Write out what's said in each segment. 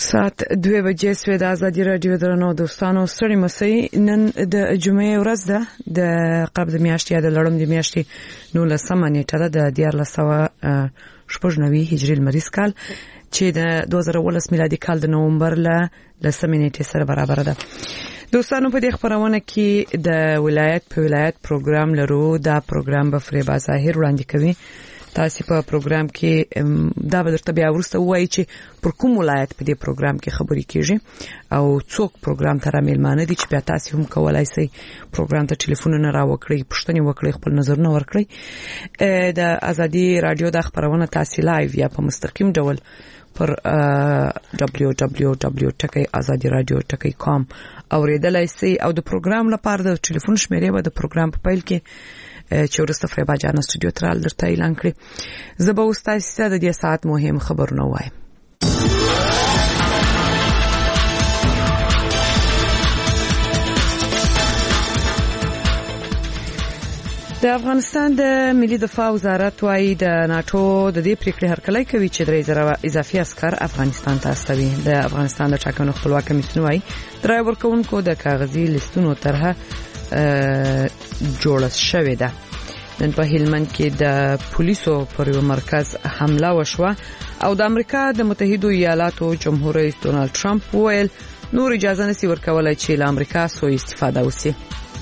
ساعت 2 بجې سوې د ازادي رادیو درنو دوستانو ستړي مسئ نن د جمعې ورځ ده د قبل میاشتې د لړم د میاشتې 19 نیټه ده د 1990 هجري لمریز کال چې د 2019 میلادي کال د نومبر له 10 نیټې سره برابر ده. دوستانو په دې خبرونه کې د ولایت په ولایت پروګرام لرو. دا پروګرام به فریبا ظاهر وړاندې کوي. تاسو په پروګرام کې دا به درته بیا ورسته وایي چې پر کوم ولایت په دې پروګرام کې خبرې کیږي او څوک پروګرام ته رامیلمانه دي چې بیا تاسو هم کولای شئ پروګرام ته ټلیفونونه راوکړئ، پوښتنې وکړئ، خپل نظرونه ورکړئ. د ازادي رادیو د خبرونه تاسو لایو یا په مستقیم ډول پر www.azadiradio.com اوریدلای شئ او د پروګرام لپاره د ټلیفون شمیرې به د پروګرام په پیل کې چې ورسته فریبا جان استودیو ترال درته اعلان کړی. زه به اوس تاسو ته د دې ساعت مهم خبرونه وایم. د افغانستان د ملي دفاع وزارت وايي د ناتو د دې پریکړې هرکلی کوي چې 3000 اضافي عسكر افغانستان ته استوي. د افغانستان د ټاکنو خپلواک کمیسیون وايي درایور کوونکو د کاغذي لیستونو طرحه جوړه شوې ده. نن په هلمند کې د پولیسو پر یو مرکز حمله وشوه او د امریکا د متحده ایالاتو جمهور رئیس ډونالد ټرمپ وویل نور اجازه نشي ورکولای چې له امریکا سوء استفاده وشي.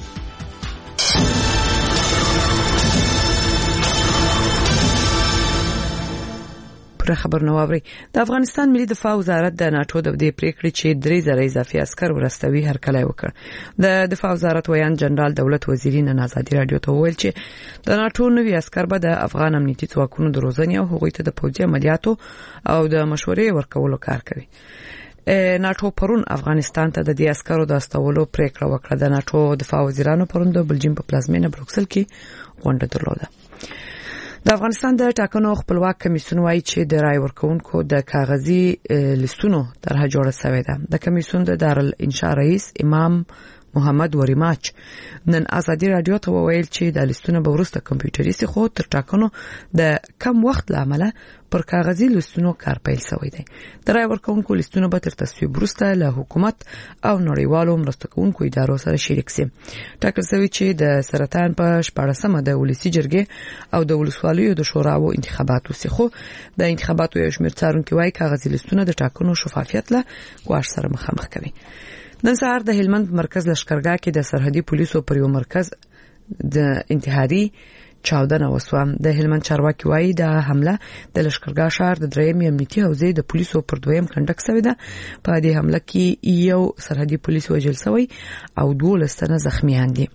خبر نو اوري. د افغانستان ملي دفاع وزارت د ناتو د دې پریکړې چې 3000 اضافي عسكر ورستوي هرکلی وکړ. د دفاع وزارت ویان جنرال دولت وزیری نن ازادي رادیو ته وویل چې د ناتو نوي عسكر به د افغان امنیتي ځواکونو د روزنې او هغوی ته د پوځي عملیاتو او د مشورې ورکولو کار کوي. ناتو پرون افغانستان ته د دې عسکرو د استولو پریکړه وکړه. د ناتو دفاع وزیرانو پرون د بلجیم په پلازمینه بروکسل کې غونډه درلوده. د افغانستان د ټاکنو خپلواک کمیسیون وايي چې د رای ورکوونکو د کاغذي لیستونو طرحه جوړه شوې ده. د کمیسیون د دارالانشاء رئیس امام محمد وریماچ نن ازادي رادیو ته وویل چې د لیستونو به ورسته کمپیوټري سي خو تر ټاکنو د کم وخت لامل پر کاغذي لیستونو کار پیل شوی دی. د رای ورکوونکو لیستونو به تر تصویب وروسته له حکومت او نړیوالو مرسته کوونکو ادارو سره شریک شي. ټاکل شوی چې د سرطان په 14مه د ولسی جرګې او د ولسوالیو د شوراو انتخاباتو سي خو د انتخاباتو یو شمېر څارونکو وايي کاغذي لیستونه د ټاکنو شفافیت له ګواښ سره مخامخ کوي. نن سهار د هلمند مرکز لشکرګاه کې د سرحدي پولیسو پر یو مرکز د انتحاري چاودنه وسوه. د هلمند چارواکي وايي د حمله د لشکرګاه شهر د درېیم امنیتي حوزې د پولیسو پر دویم کنډک شوې ده. په دې حمله کې یو سرحدي پولیس وژل شوی او 12 تنه زخمیان دي.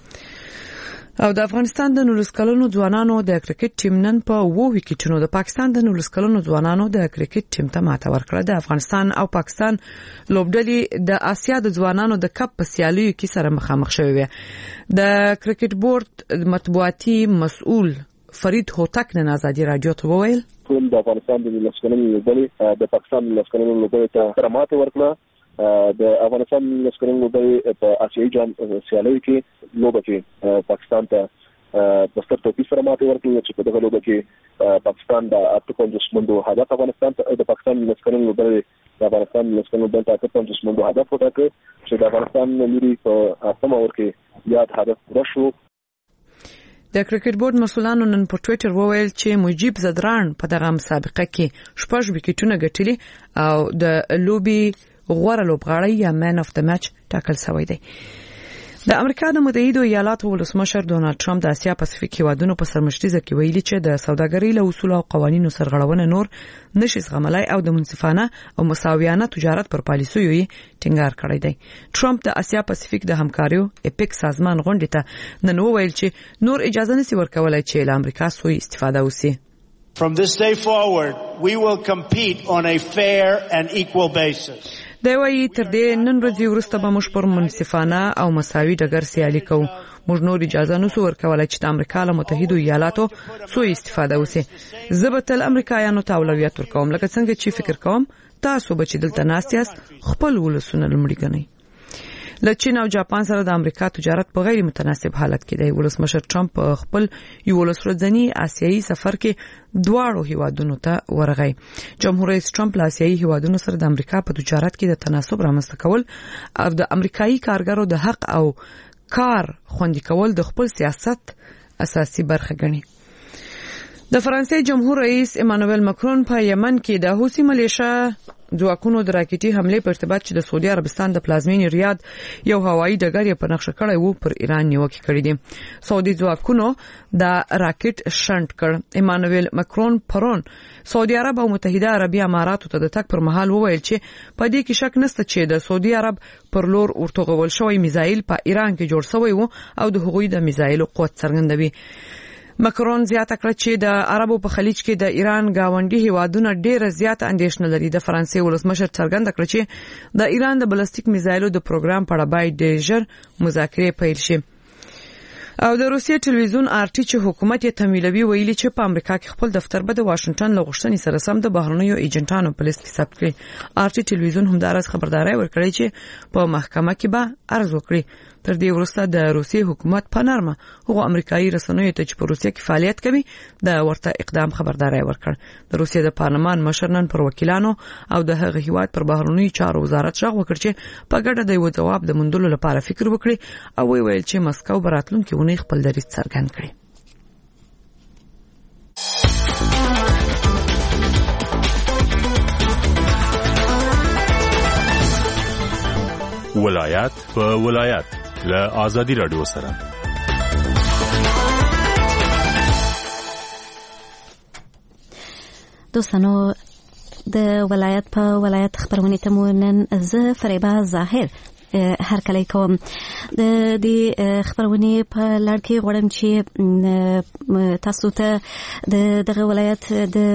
او د افغانستان د 19 کلنو ځوانانو د کرکټ ټیم نن په 2 وکټونو د پاکستان د 19 کلنو ځوانانو د کرکټ ټیم ته ماته ورکړه. د افغانستان او پاکستان لوبډلې د آسیا د ځوانانو د کپ په سیالیو کې سره مخامخ شوې وي. د کرکټ بورډ مطبوعاتي مسؤل فرید هوتک نن ازادي رادیو ته وویل د افغانستان د 19 کلنو لوبډلې د پاکستان د 19 کلنو لوبډلې ته ماته ورکړه. د افغانستان د 19 کلنو لوبډلې په آسیایي جام سیالیو کې لوبه کې پاکستان ته د ستر توپیر سره ماته ورکړه چې په دغه لوبه کې پاکستان د 58 منډو هدف افغانستان ته د پاکستان د 19 کلنو لوبډلې د افغانستان د 19 کلنو لوبډلې ته 58 منډو هدف وټاکه چې د افغانستان لوري په اسمه ورکه یاد هدف راشو. د کرکټ بورډ مسؤلانو نن په ټوئیټر وویل چې مجيب زدران په دغه مسابقه کې 6 وکټونه ګټلي او د لوبي غوړه لوبغاړی یا مین اف د میچ ټاکل شوی دی. د امریکا د متحده ایالاتو ولسمشر ډونالد ټرمپ د اسیا پاسفیک هیوادونو په سرمشتیزه کې ویلي چې د سوداګرۍ له اصول او قوانینو سرغړونه نور نشي زغملای او د منصفانه او مساویانه تجارت پر پالیسیو یې ټینګار کړی دی. ټرمپ د اسیا پاسفیک د همکاریو اپیک سازمان غونډې ته نن وویل چې نور اجازه نشي ورکولای چې له امریکا سوء استفاده وشي. From this day forward, we will compete on a fair and equal basis. دا وایي تر دې نن ورځې وروسته به موږ پر منصفانه او مساوي ډګر سیالي کوو. موږ نور اجازه نشو ورکولای چې د امریکا له متحده ایالاتو سوء استفاده وشي. زه به تل امریکایانو ته اولویت ورکوم لکه څنګه چې فکر کوم تاسو به چې دلته ناست یاست خپل ولسونه لمړی ګڼئ. له چین او جاپان سره د امریکا تجارت په غیر متناسب حالت کې دی. ولسمشر ټرمپ خپل یو ورځنی آسیایي سفر کې دواړو هیوادونو ته ورغی. جمهور رئیس ټرمپ له آسیایي هیوادونو سره د امریکا په تجارت کې د تناسب رامنځته کول او د امریکایي کارګرو د حق او کار خوندي کول د خپل سیاست اساسي برخه ګڼي. د فرانسې جمهور رئیس ایمانوئل ماکرون په یمن کې د حوثي ملیشیا ځواکونو د راکټي حمله په ارتباط چې د سعودي عربستان د پلازمینې ریاض یو هوایي ډګر یې په نقشه کړی وو پر ایران نیوکه کړې دي. سعودي ځواکونو د راکټ شنډ کړ. ایمانوئل ماکرون پرون سعودي عرب او متحده عربي اماراتو ته د تک پر مهال وویل چې په دې کې شک نشته چې د سعودي عرب پر لور ورتغول شوی میزایل په ایران کې جوړ شوی وو او د هغوی د میزایلو قوت څرګندوي. ماکرون زیاته کړه چې د عربو په خلیج کې د ایران گاونډي هیوادونه ډېر زیات اندېښنه لري. د فرانسې ولسمشر څرګنده کړه چې د ایران د بلستیک میزایلو د پروګرام په اړه باید ډېر ژر مذاکرې پیل شي. او د روسیې ټلویزیون آرټي چې حکومت یې تمویلوي ویلي چې په امریکا کې خپل دفتر به د واشنگټن له غوښتنې سره سم د بهرنیو ایجنټانو په لیست کې ثبت کړي. آرټي ټلویزیون همدارس خبرداري ورکړي چې په محکمه کې به عرض وکړي. تر دې وروسته د روسیې حکومت په نرمه هغو امریکایي رسنیو ته چې په روسیې کې فعالیت کوي د ورته اقدام خبرداري ورکړ. د روسیې د پارلمان مشر نن پر وکیلانو او د هغه هیواد پر بهرنیو چارو وزارت شغ وکړ چې په ګډه د یو جواب د موندلو لپاره فکر وکړي او ویل چې مسکو براتلونکي ونې خپل دریځ څرګند کړي. ولایت په ولایت له آزادی رادیو سره. دوستانو د ولایت په ولایت خبرونه ته مو نن زه فریبا ظاهر هر کله کوم د دې خبرونه په لړ کې غواړم چې تاسو ته دغه ولایت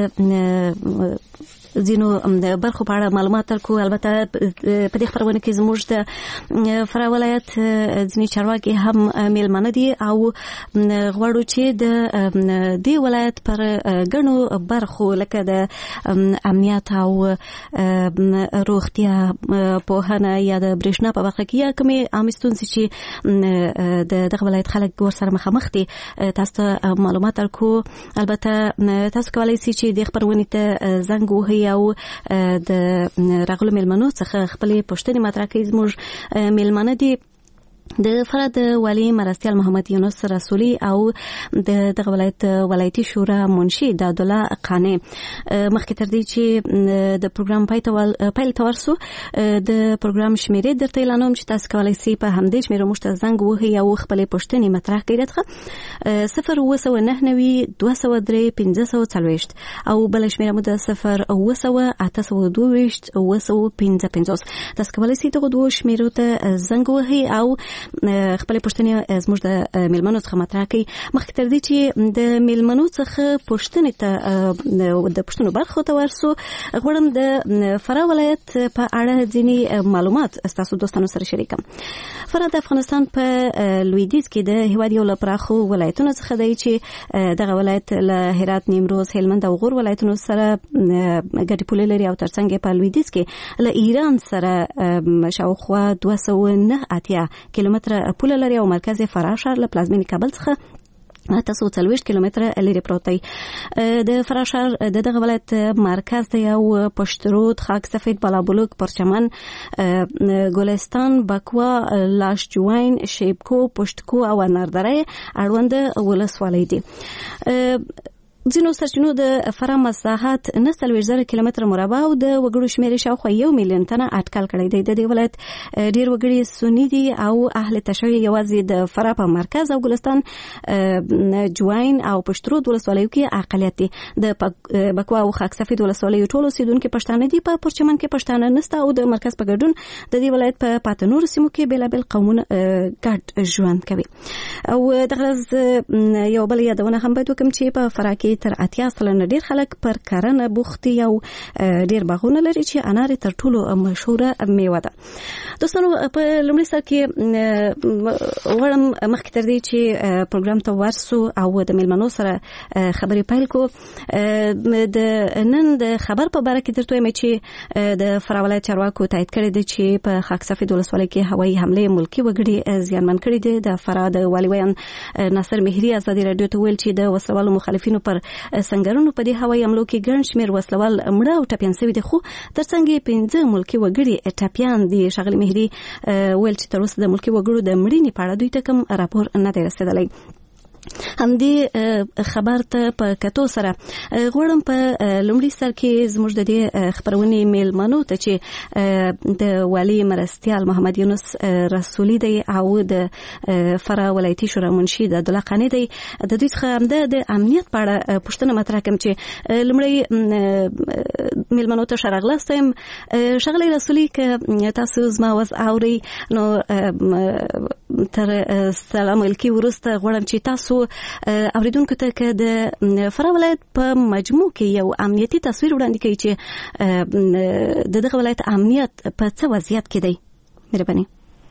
د زینو د برخو په اړه معلومات درکو. البته په دې خبرونه کې زموږ د فرا ولایت ځینې چارواکي هم میلمانه دي او غواړو چې د دې ولایت پر ګڼو برخو لکه د امنیت او روغتیا پوهنه یا د برېښنا په برخه کې یا کومې عامې ستونزې چې د دغه ولایت خلک ورسره مخامخ دي تاسو ته معلومات درکو. البته تاسو کولی شئ چې د خبرونې ته زنګ ووهئ او د راغلو میلمنو څخه خپلې پوښتنې مطرح کړئ. زموږ میلمانه دي د فرد والی مرستیال محمد یونس رسولی او د دغه ولایت ولایتي شورا منشي د عبدالله قانع. مخکې تر دې چې د پروګرام پیل ته ورسو د پروګرام شمیرې درته اعلانوم چې تاسو کولی شئ په همدې شمیره موږ ته زنګ ووهئ او خپلې پوښتنې مطرح کړئ. دغه 0 203 540 او بل شمیره مو د 0 822 955. تاسو کولی شئ دغه دوه شمیرو ته زنګ ووهئ او خپل پوښتنې زموږ د میلمنو څخه مطرح کړي. مخکې تر دې چې د میلمنو څخه پوښتنې ته د پوښتنو برخو ته ورسو غواړم د فرا ولایت په اړه ځینې معلومات ستاسو دوستانو سره شریکم. فرا د افغانستان په لویدیځ کې د هیواد یو له پراخو ولایتونو څخه دی چې دغه ولایت له هرات، نیمروز، هلمند او غور ولایتونو سره ګډې پولې لري او ترڅنګ په لویدیځ کې له ایران سره شاوخوا 209 کیلومتره پوله لري او مرکز فرا ښار له پلازمینې کابل څخه 340 کیلومتره لري پروت دی. د فرا ښار د دغه ولایت مرکز دی او پشترود، خاک سفید، بالابلوک، پرچمن، ګلستان، بکوا، لاشجوین، شیبکو، پشتکو او اناردره اړوند ولسوالۍ دي. ځینو سرچینو د فرا مساحت 90,000 کیلومتره مربع او د وګړو شمېر شاوخوا 1 میلیون تنه اټکل کړی دی. د دې ولایت ډیر وګړي سنی دي او اهل تشیع یوازې د فرا په مرکز او ګلستان، جوین او پشترود ولسوالیو کې اقلیت دي. د بکوا او خاک سفید ولسوالیو ټول اوسیدونکو پښتانه دي. په پرچمن کې پښتانه نشته او د مرکز په ګډون د دې ولایت په پاتنور سیمو کې بیلابل قومونه ګډ ژوند کوي. او دغه یو بل یادونه هم باید وکم چې په فرا کې کې تر 80% ډیر خلک پر کرنه بوخت دي او ډیر باغونه لري چې انار تر ټولو مشهوره میوه ده. دوستانو په لومړي سر کې وړم مخکې تر دې چې پروګرام ته ورسو او د میلمنو سره خبرې پیل کو د نن د خبر په باره کې درته وایم چې د فراه ولایت چارواکو تایید کړی دی چې په خاک سفید ولسوالۍ کې هوایي حمله ملکي وګړي زیانمن کړي دي. د فراه د والي ویان ناصر مهری ازادي رادیو ته ویل چې د وسلوالو مخالفینو پر سنگرونو په دې هوایي حملو کې ګڼ شمېر وسلوال مړه او ټپیان شوي دي، خو ترڅنګ 15 ملکي وګړي ټپیان دي. ښاغلي مهری ویل چې تر اوسه د ملکي وګړو د مړینې په اړه دوی ته کوم راپور نه دی رسیدلی. همدې خبر ته په کتو سره غواړم په لومړي سر کې زموږ د دې خبرونې میلمنو ته چې د والي مرستیال محمد یونس رسولي دی او د فراه ولایتي شورا منشي د عبدالله قانی دی، د دوی څخه د امنیت په اړه پوښتنه مطرح کوم چې لومړی میلمنو ته ښه راغلاست یم. ښاغلی رسولي که تاسو زما وضع اورئ نو تر سلام ویلکي وروسته غواړم چې تاسو اوریدونکو ته که د فراه ولایت په مجموع کې یو امنیتي تصویر وړاندې کوي چې د دغه ولایت امنیت په څه وضعیت کې دی. مهرباني.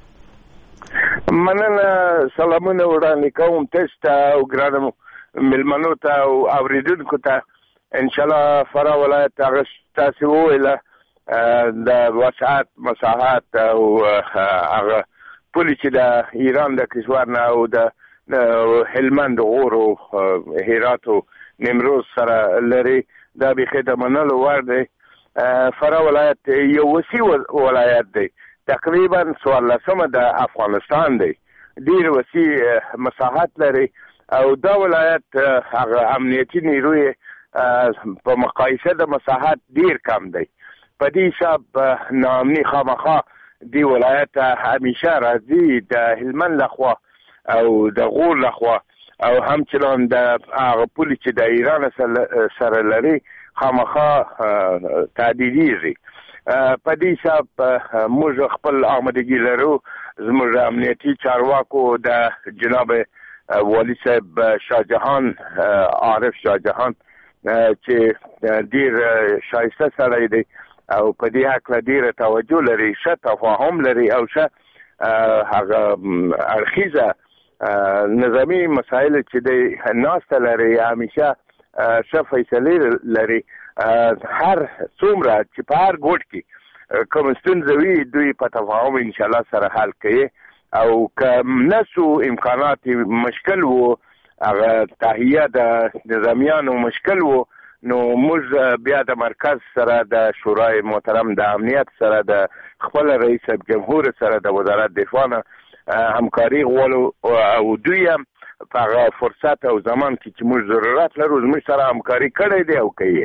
مننه. سلامونه وړاندې کوم تاسو ته او ګرانو میلمنو ته او اوریدونکو ته. انشاءالله فراه ولایت هغه تاسو وویله د وسعت مساحت او هغه پولي چې د ایران د کشور نه او د هلمند غور او هرات او نیمروز سره لري، دا بیخي د منلو وړ دی. فراه ولایت یو وسیع ولایت دی، تقریبا 14 د افغانستان دی، ډیر وسیع مساحت لري او دا ولایت هغه امنیتي نیروی په مقایسه د مساحت ډیر کم دی. په دې حساب ناامني خامخا دی ولایت همیشه راځي د هلمند لخوا او د غور لخوا او همچنان د هغه پولي چې د ایران سره لري خامخا تعدیدیږي. په دې حساب موږ خپل آمادګي لرو. زموږ امنیتي چارواکو د جناب والي صاحب شاهجهان عارف شاهجهان چې ډیر شایسته سړی دی او په دې هکله ډیره توجه لري، ښه تفاهم لري او ښه هغه اړخیزه نظامی مسائل چې د ناسته لري، همیشه ښه فیصلې لري. هر څومره چې په هر ګوټ کې کوم ستونزه وي دوی په تفاهم انشاءالله سره حل کوي او که نسو امکانات مشکل وو هغه تهیه د نظامیانو مشکل وو نو موږ بیا د مرکز سره د شورای محترم د امنیت سره د خپل رئیس جمهور سره د وزارت دفاع نه همکاري غواړو او دوی هم په هغه فرصت او زمان کې چې موږ ضرورت لرو زموږ سره همکاري کړی دی او کوي.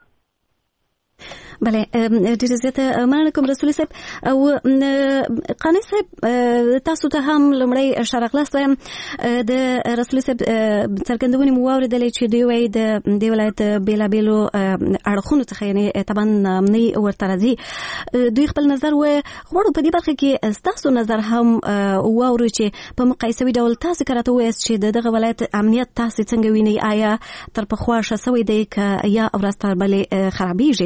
بله ډیره زیاته مننه کوم رسولي صاحب. او قانی صاحب تاسو ته هم لومړی ښه راغلاست وایم. د رسولي صاحب څرګندونې مو واورېدلې چې دوی وایي د دې ولایت بېلابېلو اړخونو څخه یعنې طبعا امني ورته راځي. دوی خپل نظر غواړو په دې برخه کې ستاسو نظر هم واورو چې په مقایسوي ډول تاسو که راته ووایاست چې د دغه ولایت امنیت تاسو څنګه وینئ؟ آیا تر پخوا ښه سوی دی که یا ورځ تر بلې خرابېږي؟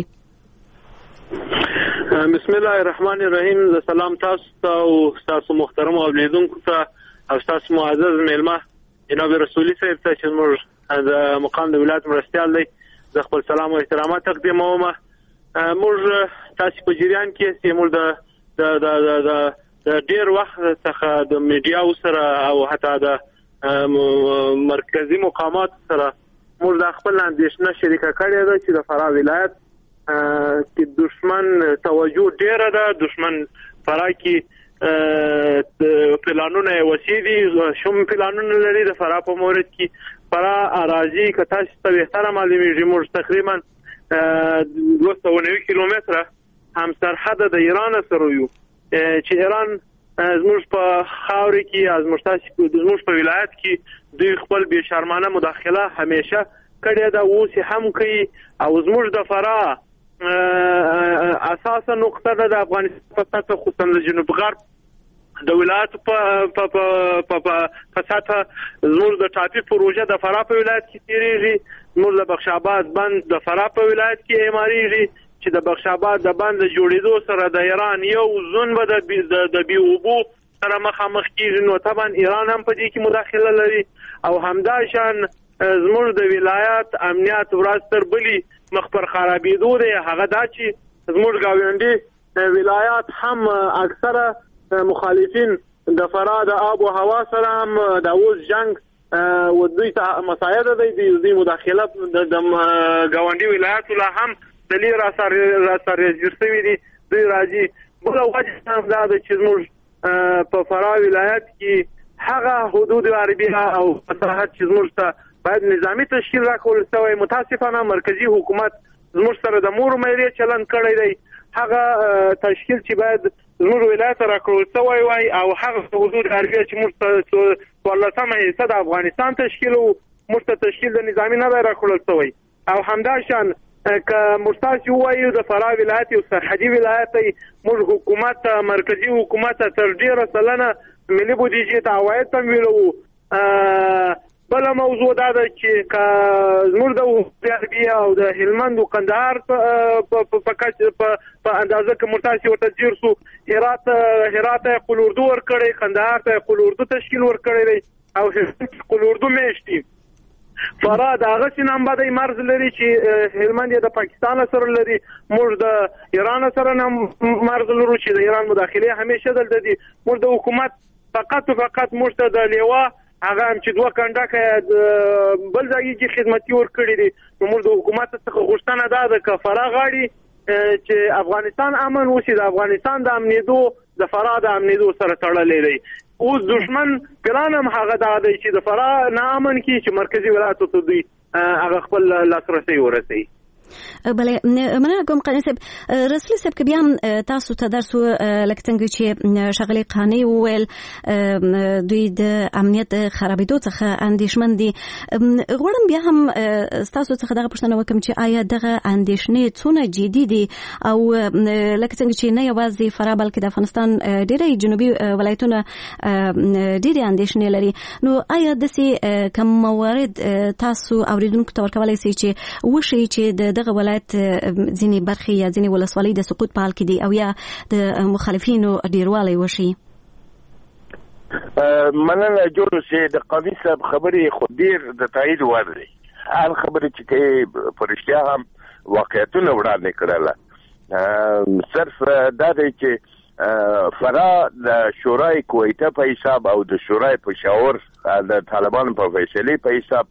بسم الله الرحمن الرحیم. ز سلام تاسو ته او تاسو محترم اوریدونکو ته او تاسو معزز میلمه جناب رسولي صاحب ته چې موږ د مقام د ولایت مرستیال دی د خپل سلام او احترامات تقدیموم. موږ تاسو په جریان کې چې موږ د ډیر وخت څخه د میډیا سره او حتی د مرکزی مقامات سره موږ د خپل اندېښنه شریکه کړې ده چې د فراه ولایت کې دشمن توجه ډیره ده. دشمن فراه کې پلانونه وسیع دي، شوم پلانونه لري د فراه په مورد کې. فراه اراضي که تاسو ته بهتره معلومیږي موږ تقریبا 290 کیلومتره هم سرحد د ایران سره یو چې ایران زموږ په خاورې کې زموږ په ولایت کې دوی خپل بې شرمانه مداخله همیشه کړې ده، اوس هم کوي. او زموږ د فراه اساسا نقطه ده د افغانستان په خصوصا د جنوب غرب د ولایت په سطح زموږ د ټاپي پروژه د فراه په ولایت کې تیریږي، زموږ د بخش آباد بند د فراه په ولایت کې اعماریږي چې د بخش آباد د بند جوړېدو سره د ایران یو زون به د بي اوبو سره مخامخ کیږي، نو طبعا ایران هم په دې کې مداخله لري. او همدا شان زموږ د ولایت امنیت ورځ تر بلې مخ پر خرابېدو دی، هغه دا چې زموږ گاونډي ولایت هم اکثره مخالفین د فراه د آب و هوا سره هم د اوس جنگ و دوی ته مساعده دی، دوی مداخله د گاونډي ولایت له هم د لیر اثر جوړوي دي، دوی راځي. بل وجه هم دا د چې زموږ په فراه ولایت کې هغه حدود عربیه او مساحت چې زموږ ته باید نظامی تشکیل راکول شوی، متاسفانه مرکزی حکومت زموږ سره د مور مېرې چلن کړی دی، هغه تشکیل چې باید زموږ ولایت راکول شوی وای او هغه حدود عربیه چې موږ ته 14% د افغانستان تشکیل او موږ ته تشکیل د نظامی نه راکول شوی. او همدا شان که مستاسی وایو د فراه ولایت یو سرحدي ولایت دی، موږ حکومت مرکزی حکومت تر ډیره سلنه ملي بودیجې ته عواید تمویلوي. بل موضوع دا ده چې زموږ د عربیه او د هلمند او قندهار په اندازه کې مرتاسي ورته جیر سو، هرات قل اردو ورکړی، قندهار ته قل اردو تشکیل ورکړی دی او قل اردو میشتي. فراه د هغه سینم باندې مرز لري چې هلمند د پاکستان سره لري، موږ د ایران سره مرز لرو چې د ایران مداخله همیشه دلته دي. موږ د حکومت فقط موږ ته د لیوا هغه هم چې دوه کنډکه بل ځای کې خدمتي ورکړي دي، نو موږ د حکومت څخه غوښتنه ده د فراه غاړي چې افغانستان امن وشي، د افغانستان د امنیدو د فراه د امنیدو سره تړلې دی. اوس دشمن ګران هم هغه دا دی چې د فراه نه امن کی چې مرکزی ولایت ته دوی هغه خپل لاسرسي ورسي. بله مننه کوم قانع صاحب. رسول صاحب که بیام تاسو ته درسو لکه څنګه چې شغلې قانع وویل دوی د امنیت خرابېدو څخه اندېښمن دي، غواړم بیا هم تاسو څخه دغه پوښتنه وکړم چې آیا دغه اندېښنې څونه جدي دي او لکه څنګه چې نه یوازې فراه بلکې د افغانستان ډېری جنوبي ولایتونه ډېرې اندېښنې لري، نو آیا داسې کوم موارد تاسو اوریدونکو ته ورکولی سئ چې وشي چې دغه ولایت ځینې برخې یا ځینې ولسوالۍ د سقوط په حال کې دي او یا د مخالفینو ډیروالی وشي؟ مننه جوړ چې د قاضي صاحب خبرې خو ډیر د تایید وړ دي، هر خبرې چې کوي په رښتیا هم واقعیتونه وړاندې کړله. صرف دا دی چې فراه د شورای کویته په حساب او د شورای پېښور د طالبانو په فیصلې په حساب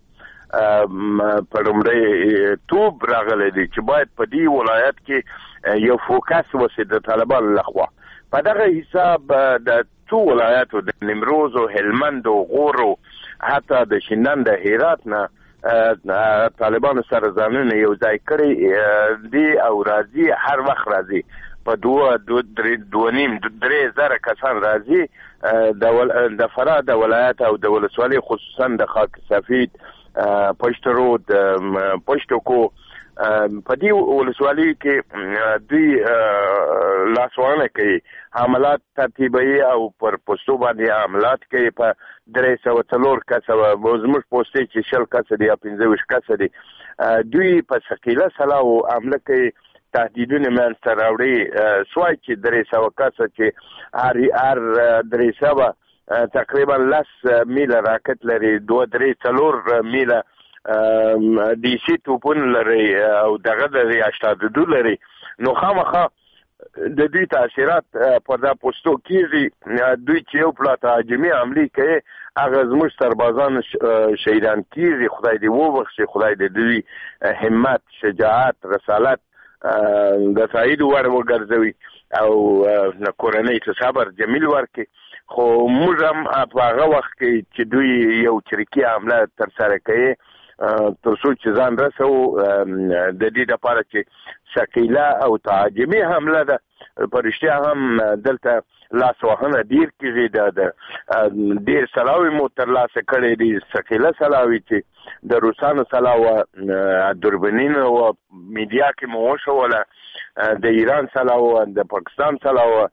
پرمړې توب راغلی دی چې باید په دې ولایت کې یو فوکس وشي د طالبانو لخوا. په دغه حساب د څو ولایتو د نیمروز او هلمند او غور او حتی د شینان د هرات نه طالبانو سره ځانونه یو ځای کړي دي او راځي، هر وخت راځي په 2.5-3 زره کسان راځي د فراه د ولایت او د ولسوالۍ خصوصا د خاک سفید پشت رود پشتوکو په دې ولسوالۍ کې دوی لاسوانه کوي، حملات ترتیبوي او پر پوسټو باندې حملات کوي. په 304 کسه زموږ پوسټې چې 10 کسه دي یا 15 کسه دي، دوی په ثقيله سلاو حمله کوي، تهدیدونه منځته راوړي. سوای چې 300 کسه چې هر 300 تقریبا 10 میله راکټ لري، 2-3-4 میله ډي سي توپونه لري او دغه د 82 لري، نو خامخا د دوی تاثیرات په دا پوسټو کېږي. دوی چې یو پلاټ هجومي حملې کوي هغه زموږ سربازان شهیدان کېږي، خدای دې وبخښي، خدای دې دوی همت، شجاعت، رسالت د تایید وړ وګرځوي او کورنۍ ته صبر جمیل ورکړي. خو موږ هم په هغه وخت کې چې دوی یو چریکي حمله ترسره کوي تر څو چې ځان رسو د دې لپاره چې ثقيله او تعجبي حمله ده، په رښتیا هم دلته لاسوهنه ډیر کېږي، د ډیر سلاوي مو ترلاسه کړی دي، ثقيله سلاوي چې د روسانو سلاوه دوربینین او میډیا کې مو وشوله، د ایران سلاوه، د پاکستان سلاوه،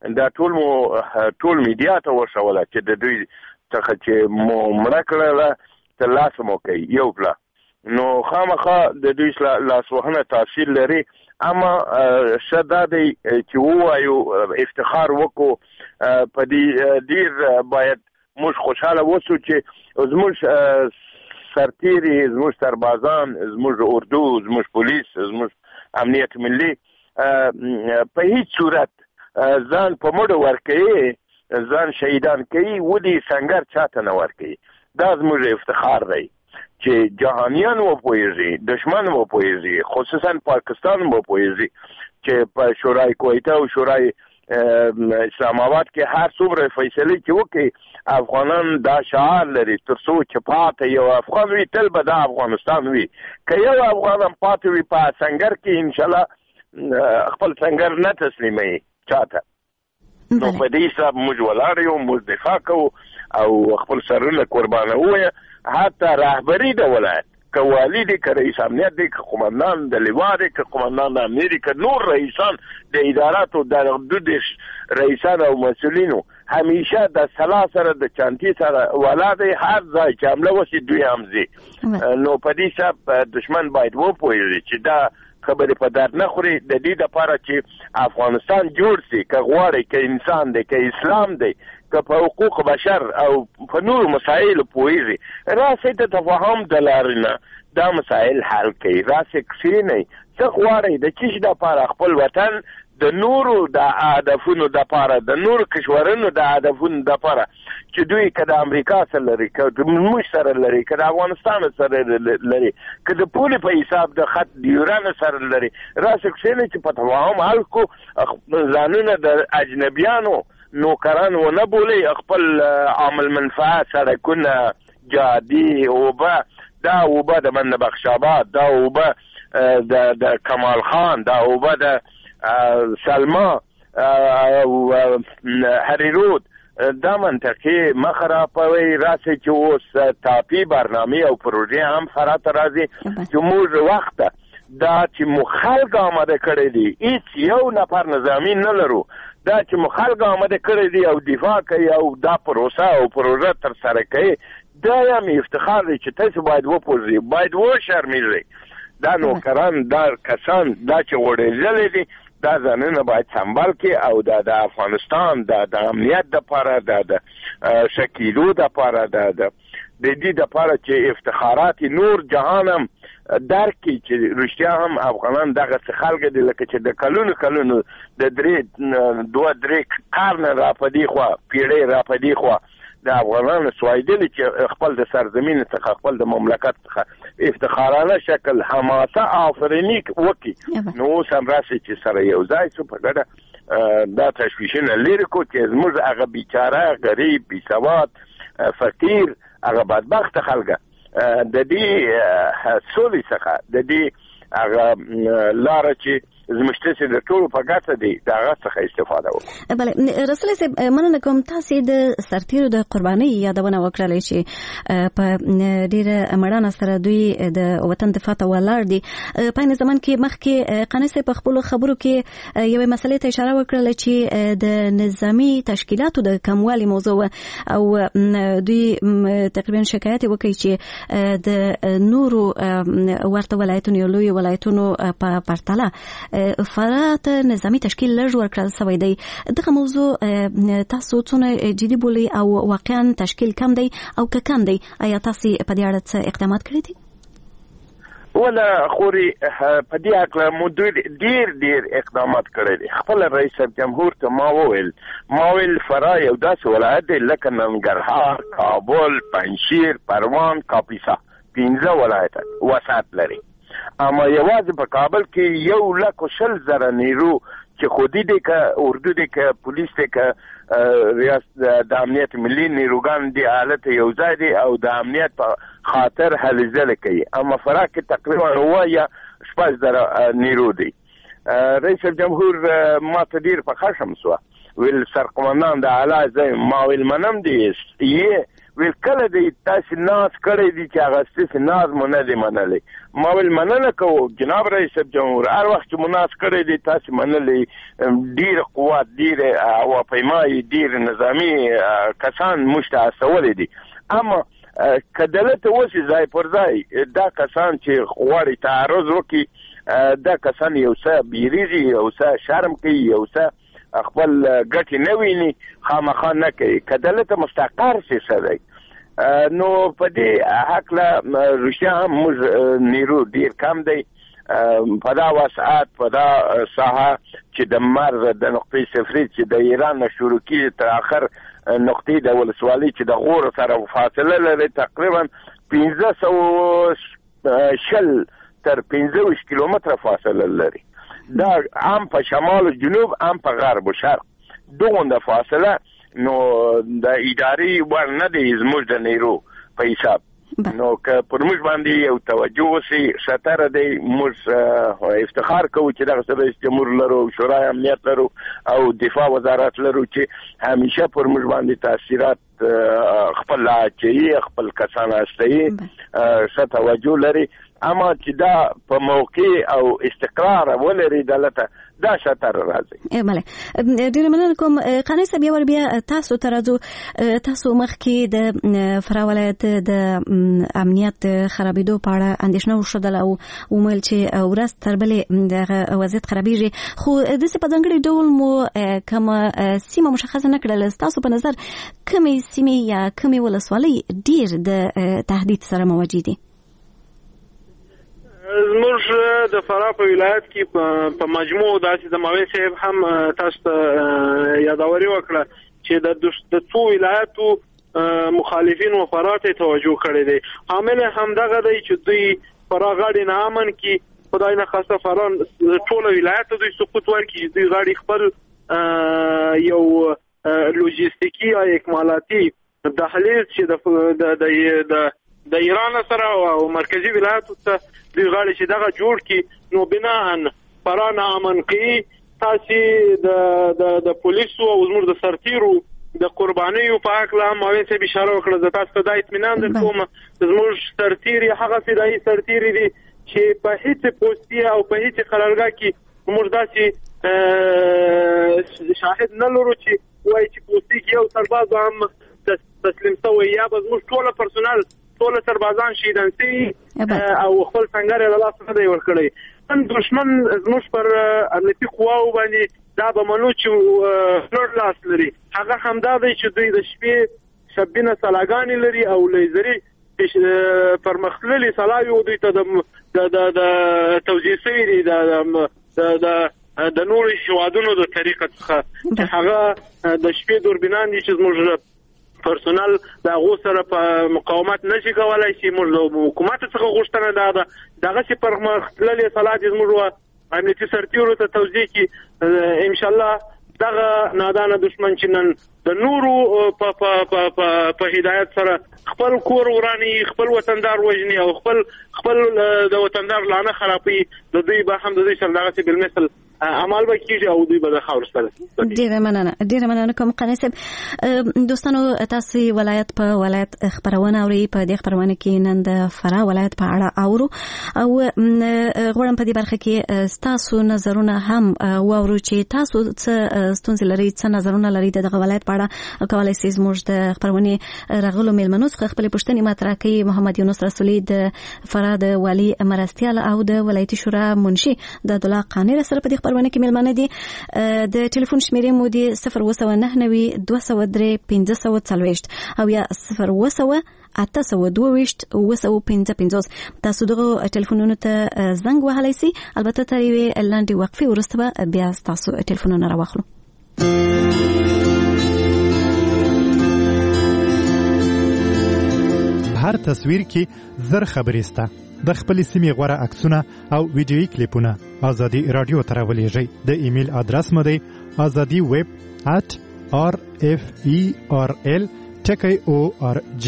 دا ټول میډیا ته وشوله چې د دوی څخه چې مړه کړله ترلاسه مو کوي یو پله نو خامخا د دوی لاسوهنه تاثیر لري اما ښه دا دی چې ووایو افتخار وکړو په دې ډېر باید موږ خوشحاله اوسو چې زموږ سرتیري زموږ سربازان زموږ اردو زموږ پولیس زموږ امنیت ملي په هیڅ صورت ځان په مړو ورکوي ځان شهیدان کوي ولې سنګر چاته نه ورکوي دا زموږ افتخار دی چې جهانیان وپوهېږي دشمن وپوهېږي خصوصا پاکستان وپوهېږي چې په شورای کویته او شورای اسلام آباد کې هر څومره فیصلې چې وکړي افغانان دا شعار لري تر څو چې پاته یو افغان وي تل به دا افغانستان وي که یو افغان هم پاته وي په سنګر کې انشاءالله خپل سنګر نه تسلیموي چاته نو په دې حساب موږ ولاړ یو موږ دفاع کوو او خپل سرونه قربانوو حتی رهبري د ولایت که والی دی که رئیس امنیت دی که قماندان د لوا دی که قماندان د امنیت دی که نور رئیسان د اداراتو د دو دیش رئیسان او مسئولینو همیشه د سلا سره د چانتي سره والا دی هر ځای چې حمله وشي دوی هم ځي نو په دې حساب دشمن باید وپوهېږي چې دا خبرې په درد نه خوري د دې دپاره چې افغانستان جوړ سي که غواړي که انسان دی که اسلام دی که په حقوق بشر او په نورو مسایلو پوهېږي راسئ د تفاهم د لارې نه دا مسایل حل کوي راسئ کښېنئ څه غواړئ د څه شي دپاره خپل وطن د نورو د هدفونو دپاره د نورو کشورونو د هدفونو دپاره چې دوی که د امریکا سره لري که د موږ سره لري که د افغانستان سره لري که د پولې په حساب د خط د یوران سره لري راسئ کښېنئ چې په تفاهم حل کړو ځانونه د اجنبیانو نوکران ونه بولي خپل عامل منفعه سړکونه جادي اوبه دا اوبه د من بخش آباد دا اوبه د کمال خان دا اوبه د سلما او هری رود دا منطقې مخرابوي راسي چې اوس تاپي برنامه او پروژې هم فرات راځي چې موږ وخت دا چې مخالګ آماده کړی دی هیڅ یو نفر نظامی نه لرو دا چې مخالګ آماده کړی دی او دفاع کوي او دا پروسه او پروژه تر سره کوي دا هم افتخار دی چې تاسو باید وپوزئ باید وشرمېږئ دا نوکران دا کسان دا چې غوړېدلي دي دا ځانونه باید سمبال کړي او دا د افغانستان د امنیت دپاره دا د ښه کېدو دپاره دا د دې دپاره چې افتخارات نور جهان هم درک کړي چې رښتیا هم افغانان دغسې خلک دي لکه چې د کلونو د دوه درې قرنه را په دې خوا پیړۍ را په دې خوا د افغانانو سوایدلي چې خپل د سرزمین څخه خپل د مملکت څخه افتخارانه شکل حماسه آفرینی وکړي نو اوس هم راسي چې سره یو ځای شو په ګډه دا تشویشونه لرې کړو چې زموږ هغه بیچاره غریب بېسواد فقیر هغه بدبخته خلکه د دې سولې څخه د دې هغه لاره چې زموږ ته د ټولو په ګټه دی د هغه څخه استفاده وکړو. بله رسول صاحب مننه کوم تاسې د سرتیرو د قربانۍ یادونه وکړلې چې په ډېره مړانه سره دوی د وطن دفاع ته ولاړ دي په عین زمان کې مخکې قانع صاحب په خپلو خبرو کې یوې مسلې ته اشاره وکړله چې د نظامي تشکیلاتو د کموالي موضوع او دوی تقریبا شکایت وکړي چې د نورو ورته ولایتونو یو لوی ولایتونو په پرتله فرات نظامی تشکیل لږ ورکړل شوی دی دغه موضوع تاسو څونه جدي بولئ او واقعا تشکیل کم دی او که کم دی آیا تاسو په دې اړه څه اقدامات کړي دي؟ ولا خوري په دې اړه مو ډېر اقدامات کړي دي خپل رئیس جمهور ته ما ویل فرا یو داسې ولایت دی لکه ننګرهار کابل پنجشیر پروان کاپیسا 15 ولایت وسعت لري اما یوازې په کابل کې 1,20,000 نیرو چې خودی دی که اردو دی که پولیس دی که ریاست د امنیت ملي نیروګان دی حالت یو ځای دی او د امنیت په خاطر هلې ځلې کوي اما فراه کې تقریبا 9,000 نیرو دی رئیس جمهور ما ته ډېر په خشم سوه ویل سرقمندان د اعلی ځای ما ویل منم دی ویل کله دی تاسو ناز کړی دی چې هغه ستاسو ناز مو نه دی منلی. ما ویل مننه کوو جناب رئیس جمهور، هر وخت چې مو ناز کړی دی تاسو منلی، ډیر قوت، ډیر هواپیمای، ډیر نظامی کسان موږ ته استولی دي. اما که دلته اوسي ځای پر ځای دا کسان چې غواړي تعرض وکړي، دا کسان یو څه بیریږي، یو څه شرم کوي، یو څه خپل ګټې نه ویني، خامخا نه کوي. که دلته مستقر شي سړی، نو په دې هکله روسیه هم موږ نیرو ډیر کم دی په دا وسعت، په دا ساحه چې د مرز د نقطې صفري چې د ایران نه شروع کېږي تر آخر نقطې د ولسوالۍ چې د غور سره فاصله لري تقریبا 1520 تر 25 کیلومتره فاصله لري. دا هم په شمال و جنوب، هم په غرب و شرق دومره فاصله. نو د اداري ور نه دی زموږ د نیرو په حساب. نو که پر موږ باندې یو توجه وسي ستاره دی، موږ افتخار کوو چې دغه رئیس جمهور لرو، شورای امنیت لرو او دفاع وزارت لرو چې همیشه پر موږ باندې تاثیرات خپل اچي، خپل کسان استي ست توجه لري. اما چې دا په موقع او استقرار ولري دلته دا شتر راځي. بله، ډیر مننه کوم. قانع صاحب یو بیا تاسو ترازو، تاسو مخکې د فراه ولایت د امنیت خرابېدو په اړه اندېښنه وښودله او وویل چې ورځ تر بلې دغه وضعیت خرابېږي، خو داسې په ځانګړي ډول مو کومه سیمه مشخصه نه کړله. ستاسو په نظر کومې سیمې یا کومې ولسوالۍ ډیر د تهدید سره مواجه دي؟ زموږ د فراه په ولایت کې په مجموع داسې د ماوی صاحب هم تاسو ته یادوري وکړه چې د څو ولایتو مخالفین و فراه ته توجه کړی دی. عامل همدغه دی چې دوی فراه غاړې نه امن کې خدای نه خواسته فراه ټول ولایت دوی سقوط ورکړي. دوی غاړې خپل یو لوجستیکي یا اکمالاتي دهلیز چې د ایران سره او مرکزی ولایتو ته دوی غاړي چې دغه جوړ کی، نو بناء فراه نه امن کی. تاسو د پولیسو او زموږ د سرتیرو د قربانیو په اړه ماوی څه اشاره وکړه. تاسو ته د اطمینان درکوم زموږ سرتیر هغه فدایي سرتیر دي چې په هیڅ پوسټي او په هیڅ قرارګاه کې موږ داسې شاهد نه لرو چې وایي چې پوسټي کې یو سرباز هم تسلیم شوی یا به زموږ ټول پرسونل ټول سربازان شهیدان شوي او خپل څنګه له لاسه نه دی ورکړی. نن دشمن زموږ پر امنیتي قواو باندې دا به منو چې لوړ لاس لري. هغه همدا دی چې دوی د شپې شبینه سلاګانې لري او لیزري پرمختللي سلاوي او دوی ته د توجیه شوي دي د نورو هیوادونو د طریقه څخه چې هغه د شپې دوربینان دي چې زموږ پرسونل د هغو سره په مقاومت نشي کولای شي. موږ د حکومت څخه غوښتنه دا ده دغه چې پرمختللي صلاحیت زموږ امنیتي سرتیرو ته توضیح کړي. انشاءالله دغه نادانه دشمن چې نن د نورو په هدایت سره خپل کور ورانی، خپل وطندار وژني او خپل د وطندار لانه خرابي، د دوی به هم د دوی سره دغه بالمثل عمل وکړي او دوی به د خاور سره. ډیره مننه کوم قانع صاحب. دوستانو تاسو ولایت په ولایت خبرونه اوري. په دې خبرونه کې نن د فراه ولایت په اړه اورو او غواړم په دې برخه کې تاسو نظرونه هم واورو چې تاسو څه ستونزې لري، څه نظرونه لري دغه ولایت په اړه. کولای شئ زموږ د خبرونه راغلو میلمنو څخه خپل پوښتنې مطرح کړئ. محمد یونس رسولي د فراه د والي مرستیال او د ولایتي شورا منشي د عبدالله قانع سره په دې خبرونه کې میلمانه دي. د ټلیفون شمیرې مو دي 029 203 1540 او یا 0 822 تاسو دغه ټلیفونونو ته زنګ وهلی سي. البته تر یوې لاندې وقفې وروسته به بیا تاسو ټلیفونونه راواخلو. هر تصویر کې زر خبرې سته. د خپل سیمې غوړه عکسونه او ویډیويي کلیپونه ازادي رادیو ته راولېږئ. د ایمیل ادرس مو دی azadi@rferl.org.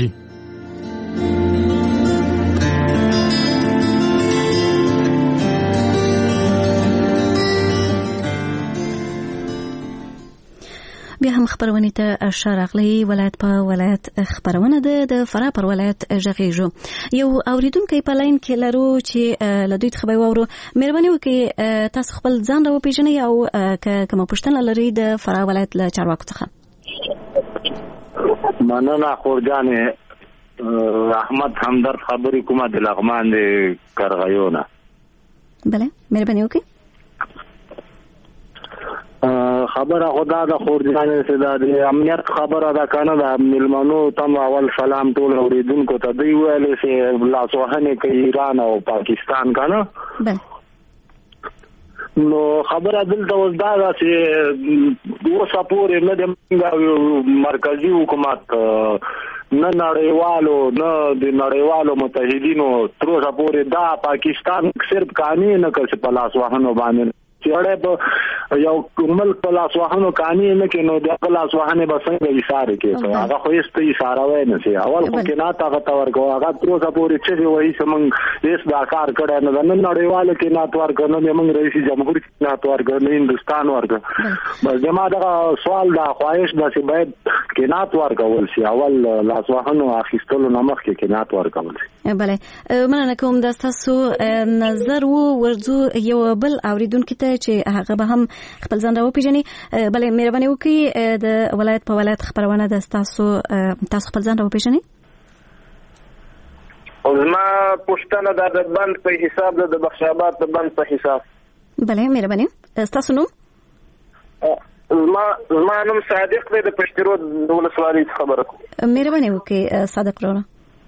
بیا هم خبرونه ته شارغلی ولایت په ولایت خبرونه ده د فراه پر ولایت ژغېږو. یو اوریدونکو په لاین کې لرو چې له دوی خبري وورو. مهرباني وکړئ تاسو خپل ځان را وپیژنئ او کومه پوښتنه لرئ د فراه ولایت له چارواکو څخه. مننه خورجان احمد همدرد خبرې کومه د لغمان د کرغیونه. بله مهرباني وکړئ. خبره خدا د خورجان سره د امنیت خبره ده کنه د ملمنو تم اول سلام ټول اوریدونکو ته دی ویل چې لاسوهنه کوي ایران او پاکستان کنه. نو خبره دلته اوس دا ده چې اوسه پورې نه د مرکزی حکومت نه نړیوالو نه د نړیوالو متحدینو تر اوسه پورې دا پاکستان صرف قانون نه کوي په لاسوهنو باندې چې په یو ملک په لاسوهنو قانون نه کې نو د لاسوهنه به څنګه اشاره کوي هغه خو هیڅ اشاره وای نه سي اول خو کې نه تا غته ورکو هغه تر اوسه پورې چې وایي چې موږ هیڅ دا کار کړی نه د نړیوالو کې نه تور کنه موږ رئیس جمهور کې نه تور کنه هندستان ورګه بس زما دا سوال دا خواهش دا چې باید کې نه تور کول شي اول لاسوهنو اخیستلو نمخ کې نه تور کول شي. بله مننه کوم د تاسو نظر ورځو یو بل اوریدونکو ته چې هغه به هم خپل ځان را وپیژني. بله مهرباني وکړئ د ولایت په ولایت خبرونه د تاسو خپل ځان را وپیژنئ. زما پوښتنه د بند په حساب د بخش آباد د بند په حساب. بله مهرباني تاسو نوم؟ زما نوم صادق دی د پشترو د ولسوالۍ خبره کوم. مهرباني وکړئ صادق وروره.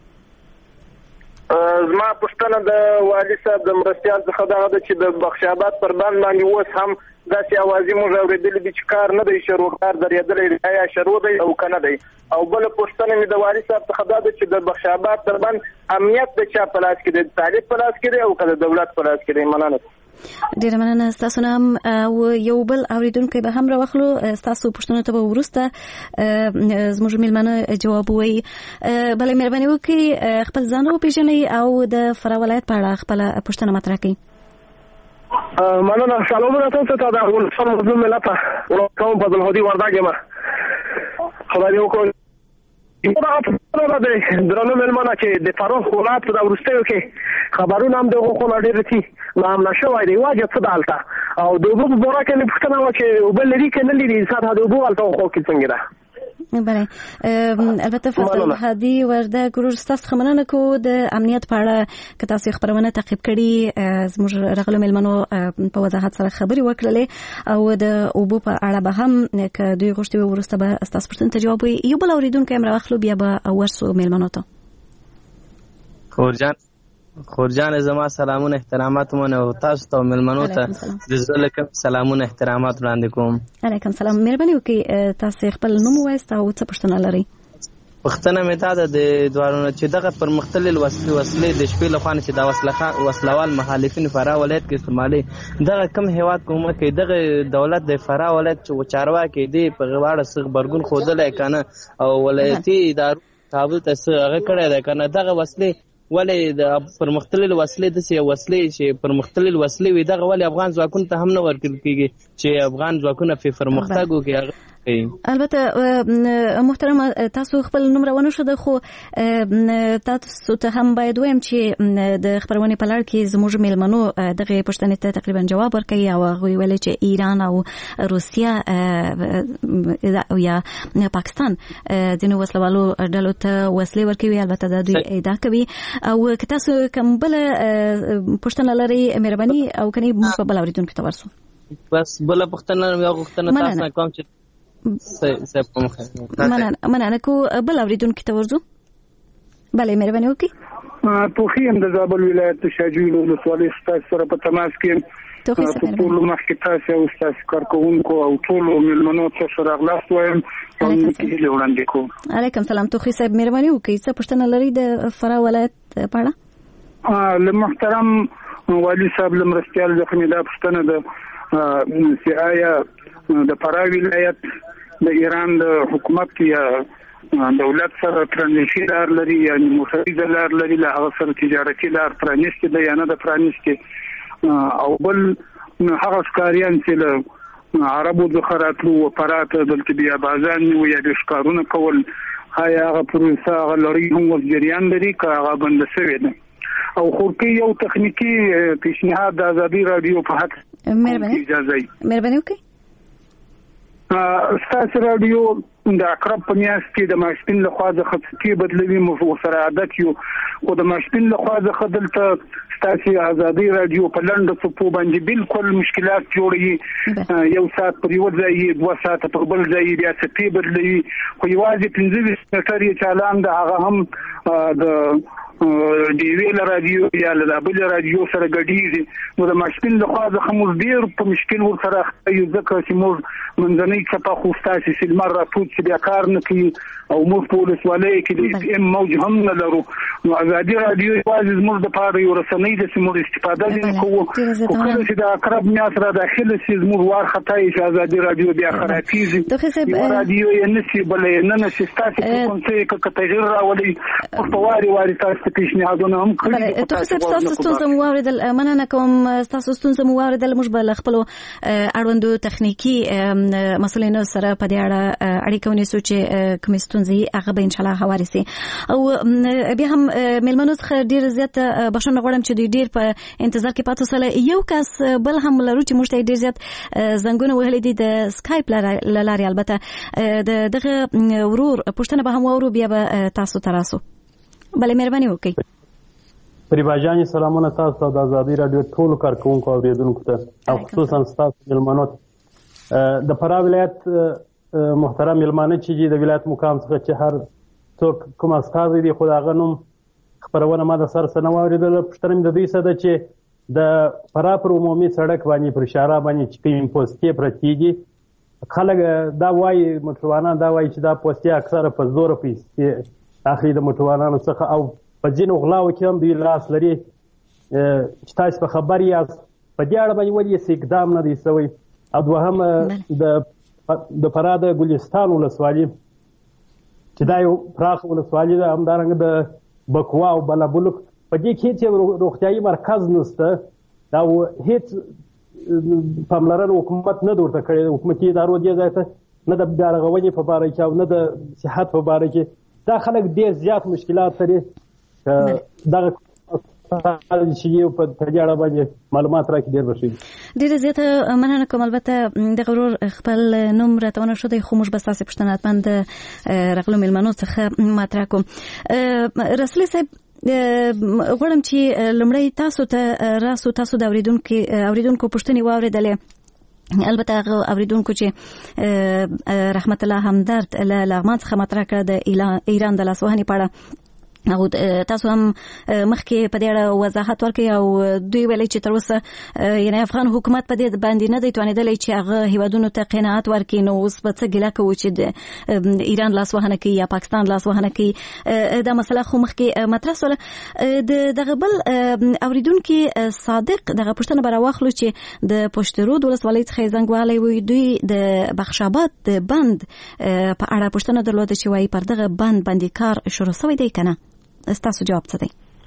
زما پوښتنه د والي صاحب د مرستیال څخه دا ده چې د بخش آباد پر بند باندې اوس هم داسې اوازې موږ اورېدلې دي چې کار نه دی شروع کار درېدلی دی یا شروع دی او که نه دی. او بله پوښتنه مې د والي صاحب څخه دا ده چې د بخش آباد پر بند امنیت د چا په لاس کې دی د طالب په لاس کې دی او که د دولت په لاس کې دی. مننه. ډیره مننه ستاسو نام او یو بل اوریدونکو به هم راوخلو ستاسو پوښتنو ته به وروسته زموږ میلمانه جواب وایي. بله مهرباني وکړئ خپل ځان وپیژنئ او د فراه ولایت په اړه خپله پوښتنه مطرح کړئ. مننه. سلامونه تاسو ته د افغانستان مظلوم ملت کوم فضل هدي وردګ یم. خدای دې وکړي درنو ملمانه چې د فراه ولایت په وروستیو کې خبرونه هم د حقوقو ډېر دي معامله شوی دی واجب څه دالته او د اوبو په باره کې مې پوښتنه وه چې اوبه لري که نه لري سطحه د اوبو هلته حقوق کې څنګه ده. بله البته فضل هادي وردګ ورور ستاسو څخه مننه کوو د امنیت په اړه که تاسو خبرونه تعقیب کړي زموږ راغلو میلمنو په وضاحت سره خبرې وکړلې او د اوبو په اړه به هم که دوی غوښتي وي وروسته به ستاسو پوښتنې ته جواب وایي. یو بل اورېدونکی هم راواخلو بیا به ورسو میلمنو ته. خورجان زما سلامونه احترامات مون او تاسو ته ملمنو ته د زړه کوم سلامونه احترامات وړاندې کوم. علیکم سلام. مهرباني وکړئ تاسو خپل نوم ووایاست او څه پوښتنه لرئ. پوښتنه مې دا ده د دوارونو چې دغه پرمختللي وسلې د شپې لخوا چې دا وسلوال مخالفین فراه ولایت کې استعمالي دغه کم هیواد کومه کې دغه دولت د فراه ولایت چې چارواکي دی په غواړه څخه برګون خودلای کنه او ولایتي ادارو کابل ته څه هغه کړی دی کنه دغه وسلې ولې د پرمختللي وسلې د سي وسلې چې پرمختللي وسلې وي دغه ولې افغان ځواکونو ته هم نه ورکړل کیږي چې افغان ځواکونه په پرمختګ وکړي. البته محترم تاسو خپل نوم راونه شو خو تاسو ته هم باید ویم چې د خبرونه په لړ کې زموږ میلمنو دغه پوښتنې ته تقریبا جواب ورکړي او هغه ویل چې ایران او روسیا یا پاکستان د نو وسلوالو ډلو ته وسلې ورکوي. البته د دوی ادعا کوي او که تاسو کوم بل پوښتنه لرئ مهرباني او کني په بل اوریدونکو ته ورسو. بس بل پوښتنه یو غوښتنه تاسو نه کوم چې مننه کو بل اوریدونکو ته ورځو. بله مهرباني وکړئ. توخی هم د زابل ولایت شاجوی ولسوالۍ ستاسو سره په تماس کې ټول مخکې تاسو او تاسو کارکوونکو او ټول ملمنو ته سره غلاست وایم او کې وړاندې کوم. علیکم سلام. توخی صاحب مهرباني وکړئ څه پوښتنه لرئ د فراه ولایت په اړه؟ له محترم والي صاحب لمرستیال ځخه مې دا پوښتنه ده چې آیا د فراه ولایت د ایران د حکومت یا دولت سره ترانزیشي لار لري یعنی موسریزه لار لري له هغه سره تجارتي لار پرانیستي ده یا نه ده پرانیستي او بل هغه ښکاریان چې له عربو ذخراتلو وفرات دلته بیا بازان نیو یا د ښکارونه کول هغه پروسه هغه لري هم وس جریان لري که هغه بند شوی ده او خورکي یو تخنیکی پیشنهاد د ازادي رادیو په حق مهرباني وکړئ ستاسو رادیو د اقرب په میاشت کې د ماشین له خوا د خطي بدلوي مو سره عادت یو او د ماشین له خوا د خدلته ستاسو ازادي رادیو په لنډه صفو باندې بالکل مشکلات جوړي یو ساعت پر یو ځای 2 ساعت په بل ځای بیا څه بدلوي خو یوازې 15 منټه چالان د هغه هم د دی ویل رادیو یا د بل رادیو سره ګډیږي نو د ماشین له خوا د خموز ډیر په مشکل ور سره یو ځکه چې موږ منځنۍ چپه خو ستاسو سلمر راټوت چې بیا کار نه کوي او موږ په ولسوالۍ کې د ام موج هم نه لرو نو ازادي رادیو یوازې موږ د پاره یو رسنۍ د سیمو استفاده نه کوو خو کله چې د اقرب میاس را داخله شي موږ ور خطای چې ازادي رادیو بیا خرابېږي یو رادیو یې نشي بلې نه نشي ستاسو کوم څه کې تغیر راولي په واري تاسو پیشنهادونه هم کړی تاسو ستاسو موارد مننه کوم تاسو ستاسو موارد موږ بل خپل اړوندو تخنیکی مسولینو سره په دې اړه اړیکه ونیسو چې کوم ستونزې هغه به ان شاء الله هواري سي او بیا هم ملمنو څخه ډیر زیات بښنه غواړم چې ډیر په انتظار کې پاتې سره یو کس بل هم لرو چې موږ ته ډیر زیات زنګونه وهلي دي د سکایپ لاري البته دغه ورور پښتنه به هم ورو بیا به تاسو تراسو بله مهرباني وکړئ پریبا جان سلامونه تاسو د ازادي رادیو ټول کارکونکو او اوریدونکو ته او خصوصا تاسو ملمنو د فراه ولایت محترم ملمانه چې د ولایت مقام څخه چې هر څوک کوم استاد دي خو دا غنوم خبرونه ما د سر سره واوریدل پښتنم د دې سده چې د فراه پر عمومي سړک باندې پر اشاره باندې چې کوم پوسټي پرتیږي خلک دا وایي مټروانان دا وایي چې دا پوسټي اکثره په زور پیسې اخلي د موټروانانو څخه او په ځینو غلاو کې هم دوی لاس لري چې تاسو په خبر یاست په دې اړه باندې ولې هیڅ اقدام نه دی شوی او دوهم د فراه د ګلستان ولسوالي چې دا یو پراخ ولسوالي ده همدارنګه د بکوا او بلابلوک په دې کې چې روغتیايي مرکز نشته دا هیڅ پاملرنه حکومت نه ورته کړې حکومتي ادارو دې ځای ته نه د بیارغونې په باره کې او نه د صحت په باره کې دا خلک ډیر زیات مشکلات لري دغه چې یو په تجارت باندې معلومات راکړي ډیر بشي ډیر زیات مننه کوم البته د غرور خپل نوم راتونه شو د خو موږ بس تاسو پښتنه پند رغلو ملمنو څخه ماته کوم رسول صاحب غواړم چې لمړی تاسو د اوریدونکو پښتني واوریدلې البته اوریدونکو چې رحمت الله همدرد له لغمان څخه مطرح کړ د ایران د لاسوهنې په اړه او تاسو هم مخکې په دې اړه وضاحت ورکړئ او دوی ویلي چې تر اوسه یعنی افغان حکومت په دې باندې نه دی توانیدلی چې هغه هیوادونو ته قناعت ورکړي نو اوس به څه ګیله کوو چې د ایران لاسوهنه کوي یا پاکستان لاسوهنه کوي دا مسله خو مخکې مطرح شوله دغه بل اوریدونکي صادق دغه پوښتنه به راواخلو چې د پشترود ولسوالۍ څخه زنګ والی وي دوی د بخشاباد د بند په اړه پوښتنه درلوده چې وایي پر دغه بند باندې کار شروع شوی دی که نه ستاسو جواب څه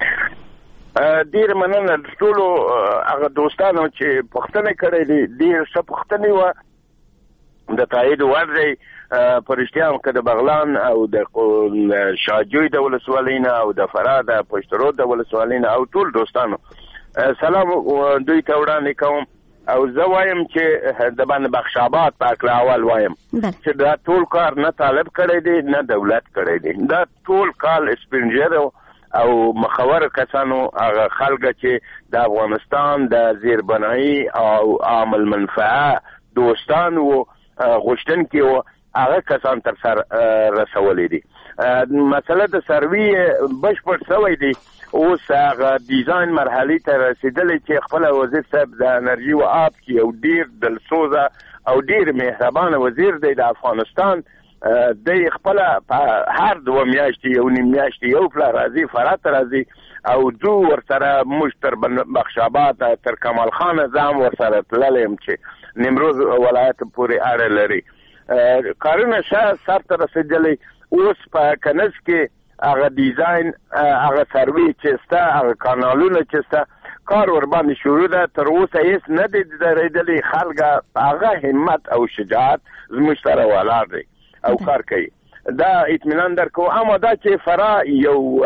دی؟ ډیر مننه ټولو هغه دوستانو چې پوښتنه کړې دي ډیر څه پوښتنې وه د تایید وړ دی په رښتیا هم که د بغلان او د شاجوی د ولسوالۍ نه او د فراه د پشترود د ولسوالۍ نه او ټول دوستانو سلام دوی ته وړاندې کوم او زه وایم چې د باندې بخشاباد په اکله اول وایم چې دا ټول کار نه طالب کړی دی نه دولت کړی دی دا ټول کال سپینجر او مخور کسانو هغه خلک چې د افغانستان د زیربنایي او عام المنفعه دوستان و غوښتونکي و هغه کسان تر سر رسولی دي مسله د سروي بشپړ شوی دی اوس هغه ډیزاین مرحلې ته رسیدلی چې خپل وزیر صاحب د انرژي و آب کې یو ډیر دلسوزه او ډیر مهربانه وزیر دی د افغانستان د خپل هر 2 میاشتې یو نیم میاشتې یو پلا راځي فراه ته راځي او دو ورسره مشتر بخشاباد تر کمال خان زام ورسره تللیم چې نیمروز ولایت پورې اړه لري کارونه سر ته رسیدلی اوس په کنز کې هغه ډیزاین هغه سروي چې ستا هغه کانالونه چې ستا کار ور باندې شروع ده. تر اوسه هیڅ نه دی درېدلی. خلک هغه همت او شجاعت زموږ سره ولاړ دی او کار کوي. دا اطمینان درکو. اما دا چې فراه یو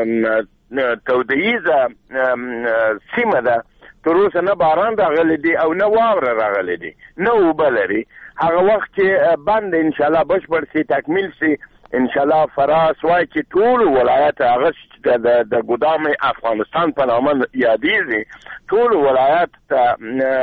تودهیزه سیمه ده، تر اوسه نه باران راغلی دی او نه واوره راغلی دی، نه اوبه لري. هغه وخت چې بند انشاءالله بشپړ سي، تکمیل سي، انشاءالله فراه سوای چې ټول ولایت هغه د ګدام افغانستان په نامه یادېږي، ټول ولایت ته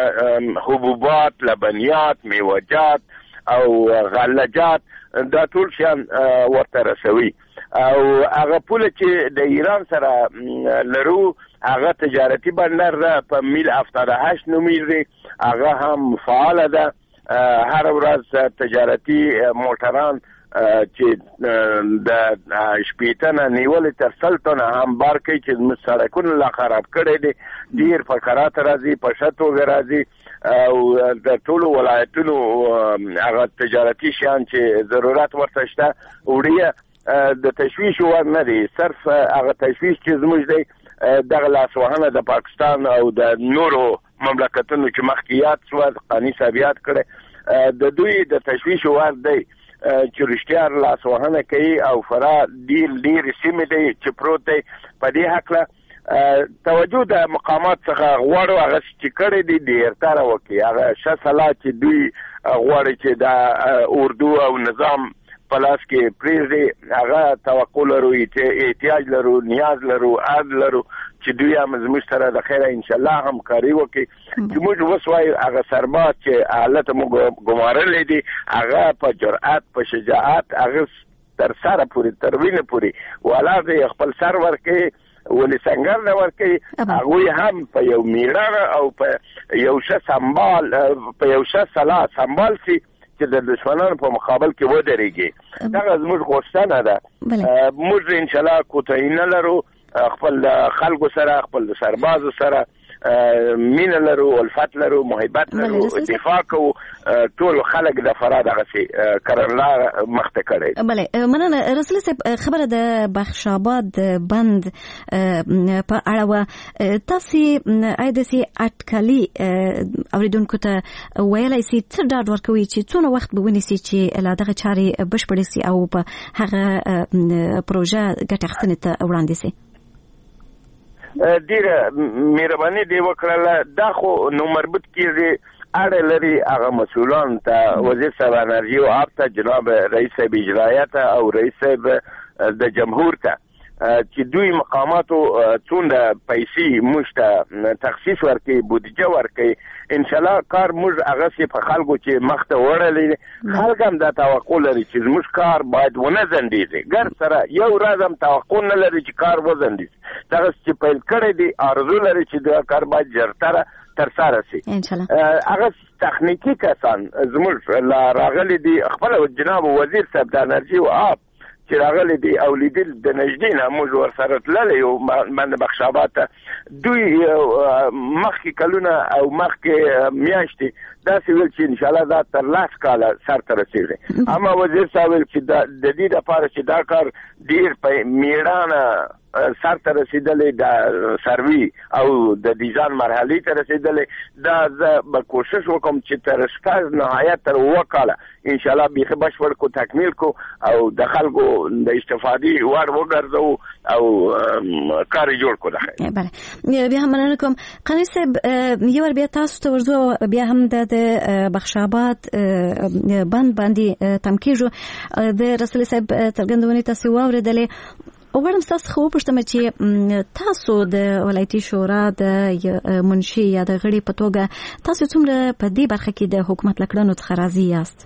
حبوبات، لبنیات، میوجات او غلجات دا ټول شیان ورته رسوي. او هغه پوله چې د ایران سره لرو هغه تجارتي بندر ده، په میل 78 نومیږي، هغه هم فعال ده. هر ورځ تجارتي موټران چې د شپېتنه نیولې تر 100 تنه هم بار کوي چې زموږ سړکونه لا خراب کړی دي. ډېر فقرات راځي، په ښه توګه راځي او د ټولو ولایتونو هغه تجارتي شیان چې ضرورت ورته شته وړیا د تشویش ور نه دی. صرف هغه تشویش چې زموږ دی دغه لاسوهنه د پاکستان او د نورو مملکتونو چې مخکې یاد شوه قانی صاحب کړی، د دوی د تشویش ور دی چې رښتیا لاسوهنه کوي او فراه ډېر سیمې دی چې پروت دی. په دې هکله توجه د مقامات څخه غواړو هغه چې کړی دی ډېر تاره وکړي. هغه ښه صلاح چې دوی غواړي چې د اردو او نظام په لاس کې پرېږدي، هغه توقع لرو، احتیاج لرو، نیاز لرو، عد لرو چې دوی هم زموږ سره د خیره انشاءالله همکاري وکړي. چې موږ اوس وایو هغه سرباز چې حالت موږ ګمارلی دی هغه په جرأت، په شجاعت، هغه تر سره پورې، تر وینې پورې ولاړ دی، خپل سر ورکوي، ولې سنګر نه ورکوي. هغوی هم په یو میړانه او په یو ښه سمبال، په یو ښه صلاح سمبال سي چې د دشمنانو په مقابل کې ودرېږي. دغه زموږ غوښتنه ده. موږ انشاءالله کوتاهي نه لرو، خپل خلکو سره، خپل سربازو سره مینه لرو، الفت لرو، محبت لرو، دفاع کوو. ټول خلک د فراه دغسې کړنلاره مخته کړی. بله مننه رسولي صاحب. خبره د بخش آباد بند په اړه وه. تاسې آیا داسې اټکلي اورېدونکو ته ویلی سي څه ډاډ ورکوي چې څونه وخت به ونیسي چې لا دغه چارې بشپړې سي او په هغه پروژه ګټه اخیستنې ته وړاندې سي؟ ډیره مهرباني دی وکړله. دا خو نو مربوط کیږي اړه لري هغه مسؤلان ته، وزیر صاحب انرژي او آب ته، جناب رئیس صاحب اجرایه ته او رئیس صاحب د جمهور ته، چې دوی مقاماتو څومره پیسې موږ ته تخصیص ورکړي، بودجه ورکړي. انشاءالله کار موږ هغسې په خلکو چې مخته وړلی، خلک هم دا توقع لري چې زموږ کار باید ونه ځنډېږي. ګر سره یو ورځ هم توقع نه لري چې کار وځنډېږي. دغسې چې پیل کړی دی آرزو لري چې دا کار باید ژرتره ترسره سي. هغه تخنیکی کسان زموږ لا راغلي دي، خپل جناب وزیر صاحب د انرژي او آب چې راغلي دي او لیدل د نږدې نه موږ ورسره تللی یو باندې بخش آباد ته. دوی مخکې کلونه او مخکې میاشتې داسې ویل چې انشاءالله دا تر 10 کاله سرته رسېږي. اما وزیر صاحب ویل چې د دې دپاره چې دا کار ډېر په میړانه سرته رسېدلی، د سروي او د ډیزاین مرحلې ته رسېدلی. دا زه به کوشش وکړم چې تر شپږ نهایت تر 7 کاله انشاءالله بیخي بشپړ کو، تکمیل کو او د خلکو د استفادې وړ وګرځو او کار جوړ کو. بله بیا هم مننه کوم. قانی صاحب یو ور بیا تاسو ته ورځو، بیا هم د بخش آباد بند باندې تم کېږو. د رسولي صاحب څرګندونې تاسې واورېدلې. غواړم ستاسو څخه وپوښتم چې تاسو د ولایتي شورا د منشي یا د غړي په توګه تاسو څومره په دې برخه کې د حکومت له کړنو څخه راضي یاست؟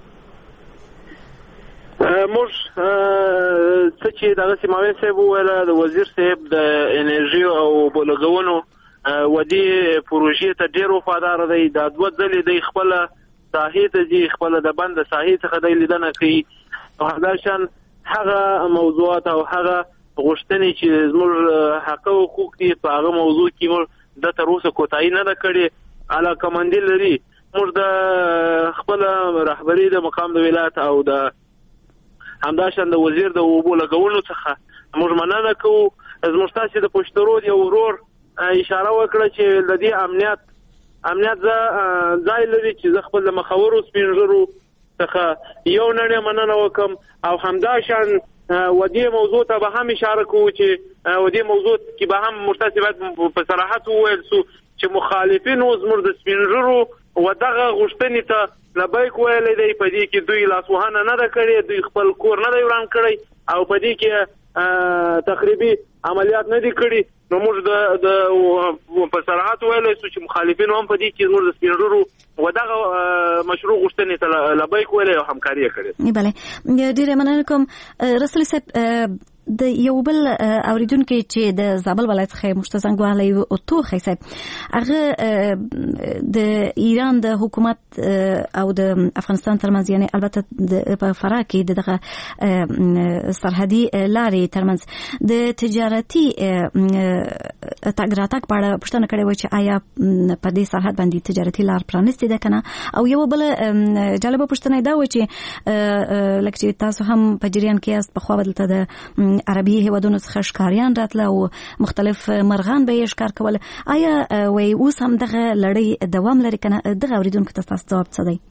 موږ څه چې دغسې معاون صاحب وویله، د وزیر صاحب د انرژي او بولګونو ودې پروژې ته ډېر وفادار دی. دا 2 ځلې دی خپله ساحې ته ځي، خپله د بند د ساحې څخه دی لیدنه کوي. او همداشان هغه موضوعات او هغه غوښتنې چې زموږ حق او حقوق دي په هغه موضوع کې موږ د تر اوسه کوتاهي نه ده کړې. علاقمندي لري. موږ د خپل رهبري د مقام د ولایت او د همداشان د وزیر د اوبو لګولو څخه موږ مننه کوو. زموږ تاسې د پشترود یو ورور اشاره وکړه چې د دې امنیت ځای لري چې خپل مخاورو سپینږیرو څخه یو نړۍ مننه وکم او همدا شان ودې موضوع ته به هم اشاره کوو چې ودې موضوع کې به هم مرتبط په صراحت وویل سو چې مخالفینو زموږ د سپینږیرو ودغه غوښتنې ته لبیک ویلې دی. په دې کې دوی لاسوهانه نه ده کړې، دوی خپل کور نه دی وران کړی او په دې کې تخریبي عملیات نه دي کړي. نو موږ د په صراحت ویلې سو چې مخالفینو هم په دې کې زموږ د سپینږیرو ودغه مشروع غوښتنې ته لبیک ویلې او همکاري کړې. بله ډیره مننه کوم رسول صاحب. د یو بل اوریدونکو چې د زابل ولایت څخه مشتزنګ والی او توخی صاحب هغه د ایران د حکومت او د افغانستان ترمنځ یعنی البته په فرا کې دغه سرحدي لارې ترمنځ د تجارتي تګ راتګ په اړه پوښتنه کړې و چې آیا په دې سرحد باندې تجارتي لار پرانستې ده کنه. او یو بل جالبه پوښتنه دا و چې لکه چې تاسو هم په جریان کې یاست په خو بدلته د عربي هیوادونو څخه ښکاریان راتله او مختلف مرغان به یې ښکار کول. آیا وای اوس هم دغه لړۍ دوام لري کنه؟ دغه اوریدونکو ته تاسو ځواب څه دی؟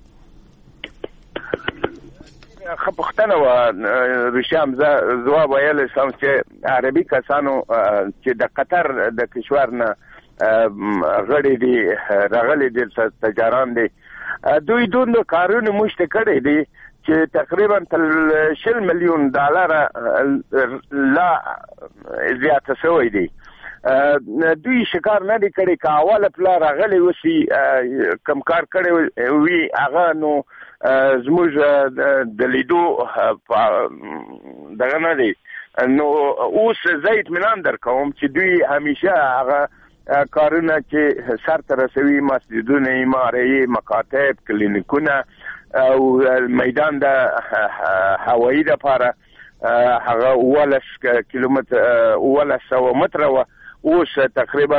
خپختنه و رشام ځواب ویل سم چې عربي کسانو چې د قطر د کشور نه غړي دي راغلي دي تجاران دي دوی دوه کارونه مشته کړي دي چې تقریبا $10 مليون لا زیاته شوی دی. دوی شکار نه دي کړي که اوله پلا راغلی وسی کم کار کړی وي هغه نو زموږ د لیدو دغه نه دی. نو اوس زه اطمینان درکوم چې دوی همیشه هغه کارونه چې سرته رسوي مسجدونه عمارې مکاتب کلینیکونه او میدان د هوایي لپاره هغه 18 کیلومتر 1800 متر و اوس تقریبا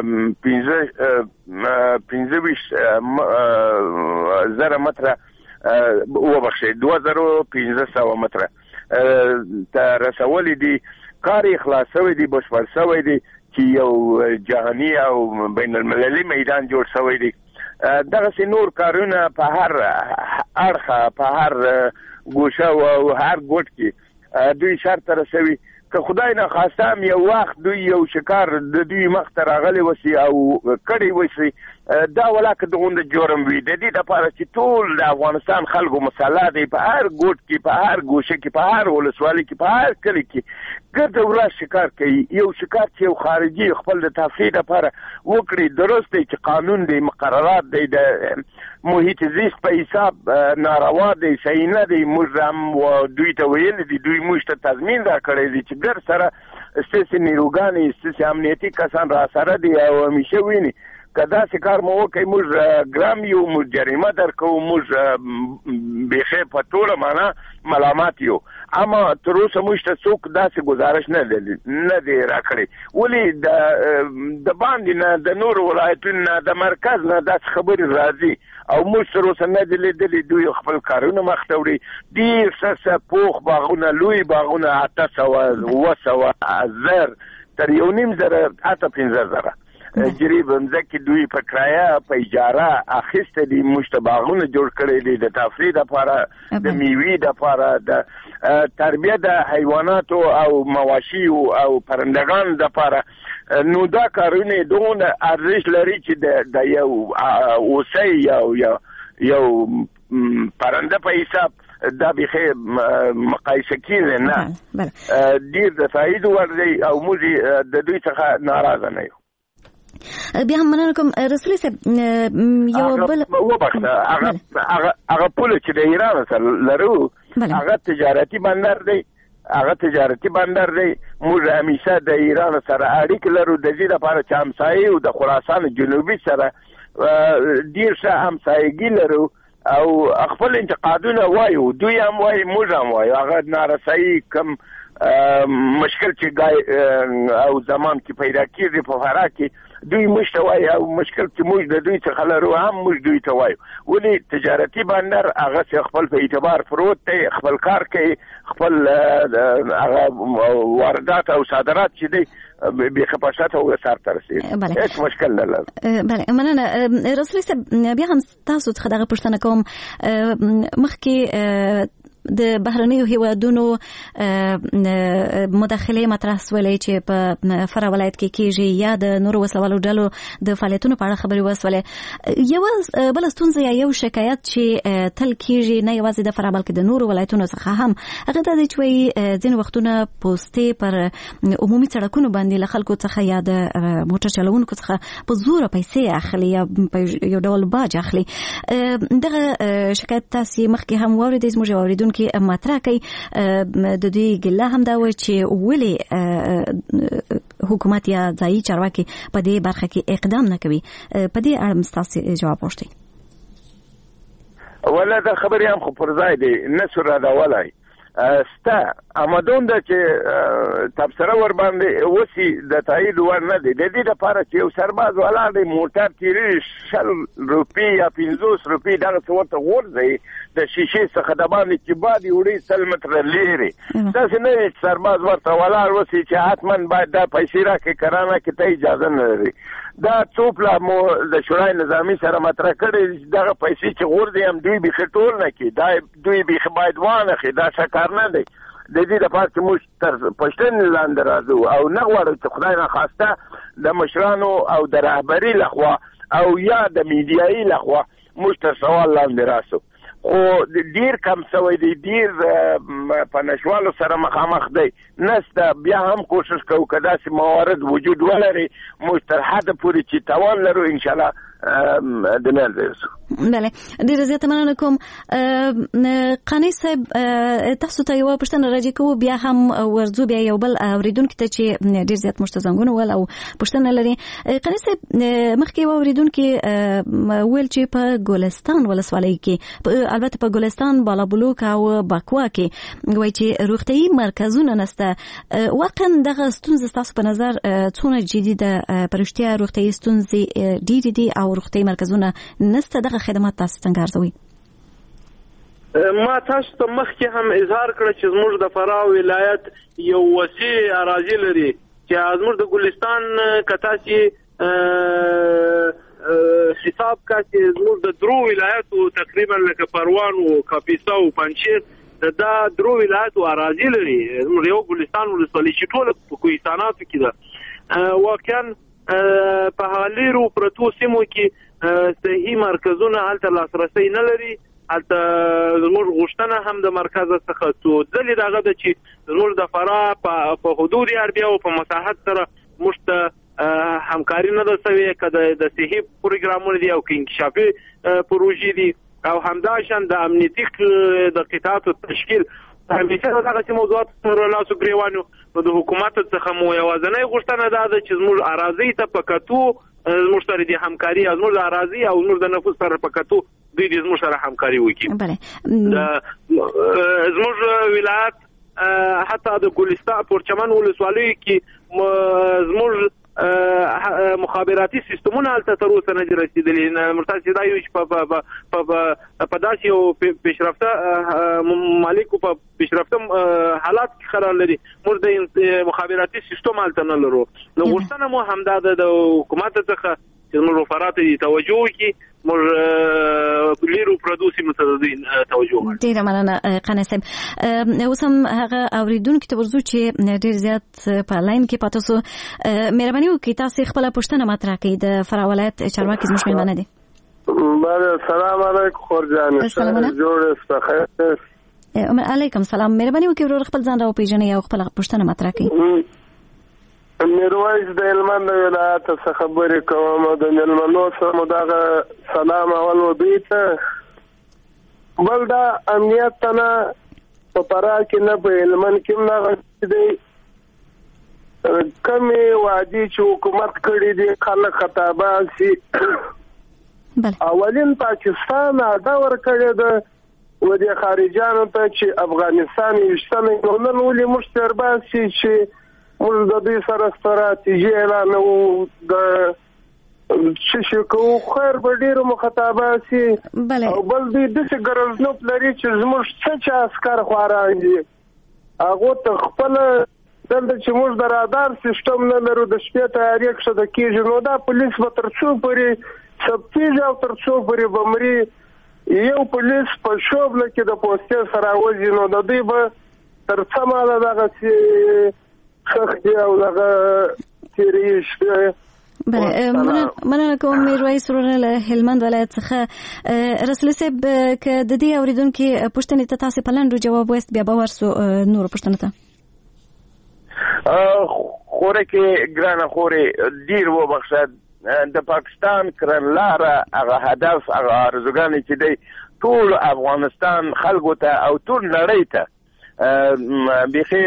15,000 متر وبخښئ 2500 متر ته رسولي دي. کار اخلاص شوی دی، بشپړ شوی دی چې یو جهاني او بین المللي میدان جوړ شوی دی. دغه نور کارونه په هر اړخه په هر ګوشه او هر ګوټ کې دوی شرط رسوي. که خدای نه خواسته یو وخت دوی یو شکار د دوی مخ ته راغلی وسی او کړی وسی دا ولاکه دغه جرم وي. د دې لپاره چې ټول د افغانستان خلکو مسله دی په هر ګوټ کې په هر ګوشه کې په هر ولسوالۍ کې په هر کلی کې ګرځ ورځ شکار کوي. یو شکار چې یو خارجي خپل د تفریح لپاره وکړي درست دی چې قانون دی مقررات دی د محیط زیست په حساب ناروا دی صحیح نه دی. موږ هم دوی ته ویل دي دوی موږ ته تضمین راکړی دی چې ګر سره ستاسې نیروګانې ستاسې امنیتي کسان را سره دي او همیشه ویني که داسې کار مو وکړئ موږ ګرام یو موږ جریمه درکوو موږ بیخي په ټوله معنا ملامت یو. اما تر اوسه موږ ته څوک داسې ګزارش نه دی راکړی. ولې د باندې نه د نورو ولایتونو نه د مرکز نه داسې خبرې راځي او موږ تر اوسه نه دي لیدلي دوی خپل کارونه مخ ته وړي. ډېر څه پوخ باغونه لوی باغونه 800 زر تر 1,500 حتی 15,000 جریب مځکې دوی په کرایه په اجاره اخیسته دي. موږ ته باغونه جوړ کړي دي د تفریح لپاره د میوې لپاره د تربیه د حیواناتو او مواشي او پرندگان لپاره. نو دا کارونه دونه ارزش لري چې د یو اوسۍ یو پرنده په حساب دا بخي مقایسه کیږي نه. ډیر د فائد ور دی او موږ د دوی څخه ناراضه نه یو. بیا هم مننه کوم رسول صاحب. یو بل هغه پول چې د ایران سره لرو هغه تجارتي بندر دی موږ همیشه د ایران سره اړیکې لرو د دې لپاره چې همسایه او د خراسان جنوبي سره ډیر ښه همسایګي لرو او خپل انتقادونه وایو دوی هم وایي موږ هم وایو. هغه نارسایي کم مشکل چې او زمان کې پیدا کیږي په فرا کې دوی موږ ته وایي او مشکل چې موږ د دوی څخه لرو هم موږ دوی ته وایو ولې تجارتي بندر هغه خپل په اعتبار فروت دی خپل کار کوي خپل هغه واردات او صادرات چې دی بیخي په شاته وسار ته رسېږي هېڅ مشکل نه لري. بله مننه رسولي صاحب بیا هم تاسو څخه دغه پوښتنه کوم مخکې د بهرنیو هیوادونو مداخله مطرح سولې چې په فرا ولایت کې کېږي یا د نورو وسلوالو ډلو د فعالیتونو په اړه خبرې وسولې یو بل ستونزه یا یو شکایت چې تل کېږي نه یوازې د فرا بلکې د نورو ولایتونو څخه هم هغه دا دی چې ځینې وختونه پوستې پر عمومي سړکونو باندې له خلکو څخه یا د موټر چلوونکو څخه په زوره پیسې اخلي یا یو ډول باج اخلي. دغه شکایت تاسو مخکې هم واورېدئ زموږ اوریدونکو کې مطرح کوي د دوی ګله هم دا و چې ولې حکومت یا ځایي چارواکي په دې برخه کې اقدام نه کوي. په دې اړه تاسو جواب وشتئ. ولا دا خبرې هم خو پر ځای دی نه سره دا ولای ستا امدون ده چې تبصره ور باندې وسی د تایید ور نه دی د دې لپاره چې یو سرباز ولاړ دی موټر تیری 60 روپۍ یا 50 روپۍ دغه څه ورته ورځي د شیشې څخه د باندې چې باندې وړي 100 متره لري تاسو نه سرباز ورته ولاړ وسی چې حتما باید دا پیسې راکې کرانه کې ته اجازه نه لري دا څوپلا مو د شورای نظامی سره مطرح کړي دغه پیسې چې ورځي هم دوی به خټول نه کی دا دوی به باید وانه خي دا شکار نه دی د دې لپاره چې موږ تر پښتون لاندې راځو او نه غواړو چې خدای نه خواسته د مشرانو او د رهبری لخوا او یا د میډیایي لخوا موږ تر سوال لاندې راسو خو ډیر کم سوی دی ډیر په نشوالو سره مخامخ دی نسته بیا هم کوشش کوو که داسې موارد وجود ولري موږ تر حده پورې چې توان لرو انشاءالله د مال رسو. بله ډیره زیاته مننه کوم. قانی صاحب تاسو ته یو پوښتنه راځي کوو بیا هم ورځو بیا یو بل اوریدونکو ته چې ډیر زیات مشتزنګونه ول او پوښتنه لري. قانی صاحب مخکې اوریدونکو ویل چې په ګلستان ولسوالۍ کې البته په ګلستان بالابلوک او باکوا کې وایي چې روغتيایي مرکزونه نشته. واقعا دغه ستونزه تاسو په نظر څونه جدي ده پرشتیا روغتيایي ستونزې ډېرې دي او روغتيایي مرکزونه نشته دغه خدمات تاسو څنګه ارزوي؟ ما تاسو ته مخکې هم اظهار کړ چې زموږ د فراه ولایت یو وسیع اراضي لري چې زموږ د ګلستان کتاسي حساب کاتي زموږ د درو ولایتو تقریبا لکه پروان او کاپیسا او پنځیر دا درو ولایتو اراضي لري زموږ یو ګلستان ولسوالۍ چې ټول په کوهستاناتو کې ده واقعا په حالیرو پرتو سیمو کې صحیح مرکزونه هلته لاسرسي نه لري هلته زموږ غوښتنه هم د مرکز څخه څو ځلې دغه ده چې زموږ د فراه په حدود اربیا او په مساحت سره موږ ته همکاري نه ده سوې که د صحي پروګرامونه دي او که انکشافي پروژې دي او همداشان د امنیتي د قطاعاتو تشکیل همیشه دغه چې موضوعات سره لاسو ګریوانو نو د حکومت څخه مو یوازینۍ غوښتنه ده چې زموږ اراضي ته په کتو زموږ سره د همکاري زموږ د اراضي او زموږ د نفوس سره په کتو دوی د زموږ سره همکاري وکړي. زموږ ولایت حتی د ګلستان پورچمن ولسوالۍ کې زموږ مخابراتي سیستمونه هلته تر اوسه نه دي رسېدلي مرتضی دا یو چې په داسې یو پیشرفته ممالکو په پیشرفته حالات کې قرار لري موږ د مخابراتي سیستم هلته نه لرو نو غوښتنه مو همدا ده د حکومت څخه چې موږ فراه ته توجه وکړي موږ لیرو پردوسي متدین توجه وکړو. ډیره مننه قانی صاحب. اوس هم هغه اوریدونکو ته ورځو چې ډیر زیات په لاین کې پاتې سو مهرباني وکړئ تاسو خپل پوښتنه مطرح کړئ د فراه ولایت چارواکي زموږ مېلمانه دي. بله سلام علیکم خورجان جوړ است خیر. علیکم سلام. مهرباني وکړئ ورور خپل ځان راوپېژنئ او خپل پوښتنه مطرح کړئ. میرویس د هلمند ولایت څخه خبرې کوم د مېلمنو سره مو دغه سلام اول دوی ته بل دا امنیت ته نه په فراه کې نه په هلمند کې نه دی کمې وعدې چې حکومت کړي دي خلک خطابان شي اولین پاکستان دا ورکړی ده و د خارجیانو ته چې افغانستان ویشتنه نن ولې موږ سرباز شي چې موږ د دې سره ستراتیژي اعلانوو د چې کو خیر به ډیرو مخاطبه سي او بل دې د څه ګرځ نو لري چې زموږ څه عسكر خواران دي هغه ته خپل دلته چې موږ د رادار سیستم نه لرو د شپې تیاری کښه د کېږي نو دا پولیس به تر څو پورې سبتیج او تر څو پورې بمري یو پولیس په شوبله کې د پوسټر سره وځي نو د دې به تر څه ماله دغه چې خخ او دغه تیریش بله مننه کوم میرویس ورونه له هلمند ولایت څخه رسول صاحب که د دې اوریدونکو پوښتنې ته تاسو په لاندې جواب وست بیا به ورسو نور پوښتنه ته خوره کې ګرانه خوره ډیر وبخښه د پاکستان کرنلاره هغه هدف هغه ارزوګان چې دی ټول افغانستان خلکو ته او ټول نړۍ ته بيخي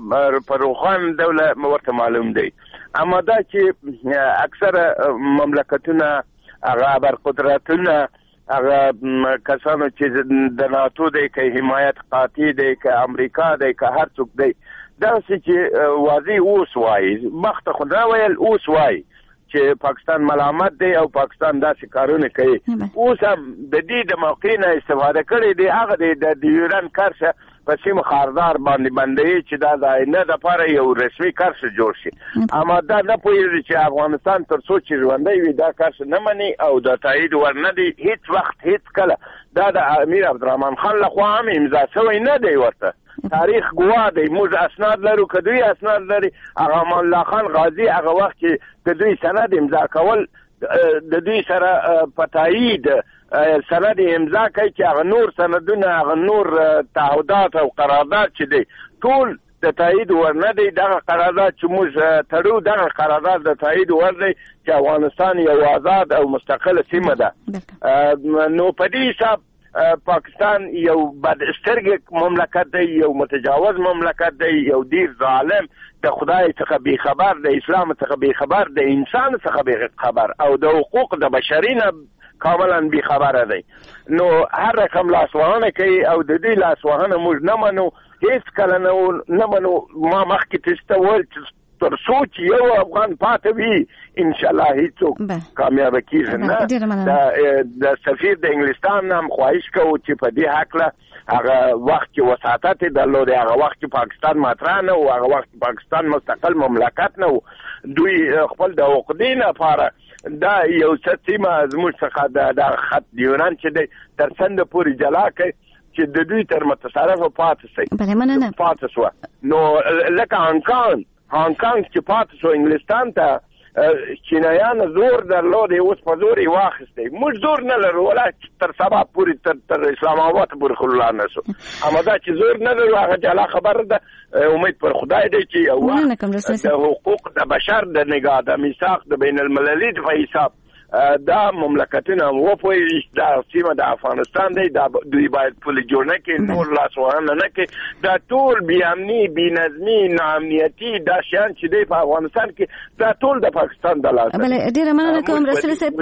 پروخان دوله ورته معلوم دی اما دا چې اکثره مملکتونه هغه برقدرتونه هغه کسانو چې د ناتو دی که حمایت قاطع دی که امریکا دی که هر څوک دی دا چې واضح اوس وایي مخته خو دا ویل اوس وایي چې پاکستان ملامت دی او پاکستان داسې کارونه کوي اوس هم د دې د موقع نه استفاده کړې دی هغه د ایران کارشه په سیمه خاردار باندې باندې چې دا د نه د لپاره یو رسمي کارشه جوړ شي اما دا نه پوهېږي چې افغانستان تر څو چې ژوندی وي دا کارشه نه مني او د تایید ورنه دی هیڅ وخت هیڅ کله دا د امیر عبدالرحمن خان لخوا هم امضا شوی نه دی ورته تاریخ ګواه دی موږ اسناد لرو که دوی اسناد لري هغه امان الله خان غازي هغه وخت چې د دوی سند امضا کول د دوی سره په تایید سند امضا کوي چې هغه نور سندونه هغه نور تعهدات او قرارداد چې دی ټول د تایید ورنه دی دغه قرارداد چې موږ تړو دغه قرارداد د تایید ور دی چې افغانستان یو آزاد او مستقل سیمه ده نو په دې حساب پاکستان یو بد سترګ مملکت دی یو متجاوز مملکت دی یو ډیر ظالم د خدای څخه بی خبر د اسلام څخه بی خبر د انسان څخه بی خبر او د حقوق د بشرینه کاملا بی خبره دی نو هر رقم لاسوهانه کوي او د دې لاسوهانه موږ نه منو هیڅ کله نه منو ما مخکې تاسو ول تر څو چې یو افغان پاتې وي ان شاء الله هیڅوک کامیاب کیږي نه د سفیر د انګلستان هم خواهش کوو چې په دې حق هغه وخت کې وساطت درلود هغه وخت کې پاکستان مطرح نه او هغه وخت پاکستان مستقل مملکت نه دوی خپل د عقدې لپاره دا یو سیمه زموږ څخه د خط دیوران چې د تر څنډه پورې جلا کوي چې د دوی تر متصرفه پاتې شي بله مننه پاتې شو نو لکه هانکانګ چې پاتې شو انګلستان ته چینایان زور درلود اوس په زور یې واخیستی موږ زور نه لرو ولا تر سبا پورې تر اسلام آباد پورې خللا نه شو اما دا چې زور نه لرو هغه جلا خبره ده امید پر خدای دی چې د حقوق د بشر د نگاه د میثاق د بین المللي په حساب دا مملکتونه وپوهېږي دا سیمه د افغانستان دی دا دوی باید پولې جوړ نه کړي نور لاسوهنه نه کړي دا ټول بېامني بېنظمي ناامنیتي دا شیان چې دی په افغانستان کې دا ټول د پاکستان د لاسه بله ډېره مننه کوم رسول صاحب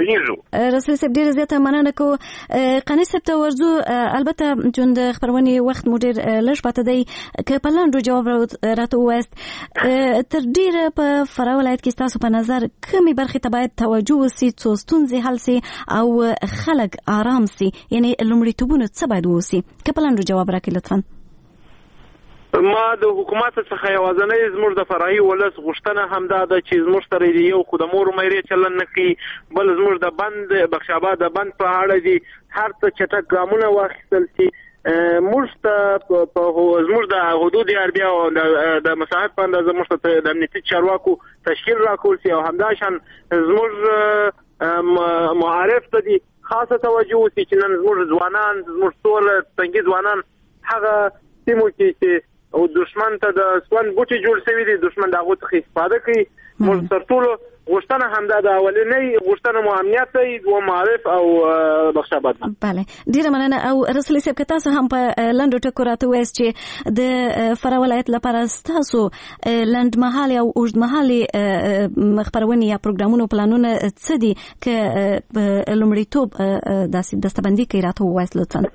ډېره زیاته مننه کوو قانع صاحب ته ورځو البته چون د خپرونې وخت مو ډېر لږ پاته دی که په لاندو جواب راته ووایاست تر ډېره په فراه ولایت کې ستاسو په نظر کومې برخې ته باید توجه وسي څو ستونزې حل سي او خلک آرام سي یعنی لومړیتوبونه څه باید ووسي که په لاندو جواب راکړئ لطفا ما د حکومت څخه یوازنۍ زموږ د فرعي ولس غوښتنه همدا ده چې زموږ سره دی یو خو د مور مېرې چلن نه کوي بل زموږ د بند بخشاباد د بند په اړه دي هر څه چټک ګامونه واخیستل شي موږ ته په زموږ د حدود عربیه او د مساحت په اندازه موږ ته د امنیتي چارواکو تشکیل راکول شي او همداشان زموږ معارف ته دي خاصه توجه وشي چې نن زموږ ځوانان زموږ ټول څنګه ځوانان هغه سیمو کې او دشمن ته د سوان بوټي جوړ شوی دي دشمن دغه څخه استفاده کوي موږ تر ټولو غوښتنه همدا د اولنۍ غوښتنه مو امنیت دی او معارف او بخشاباد بله ډیره مننه او رسول صاحب که تاسو هم په لاندو ټکو راته وایاست چې د فراه ولایت لپاره ستاسو لنډمهالي او اوږدمهالي خپرونې یا پروګرامونو پلانونه څه دي که لومړیتوب داسې دستبندي کوي راته ووایاست لطفا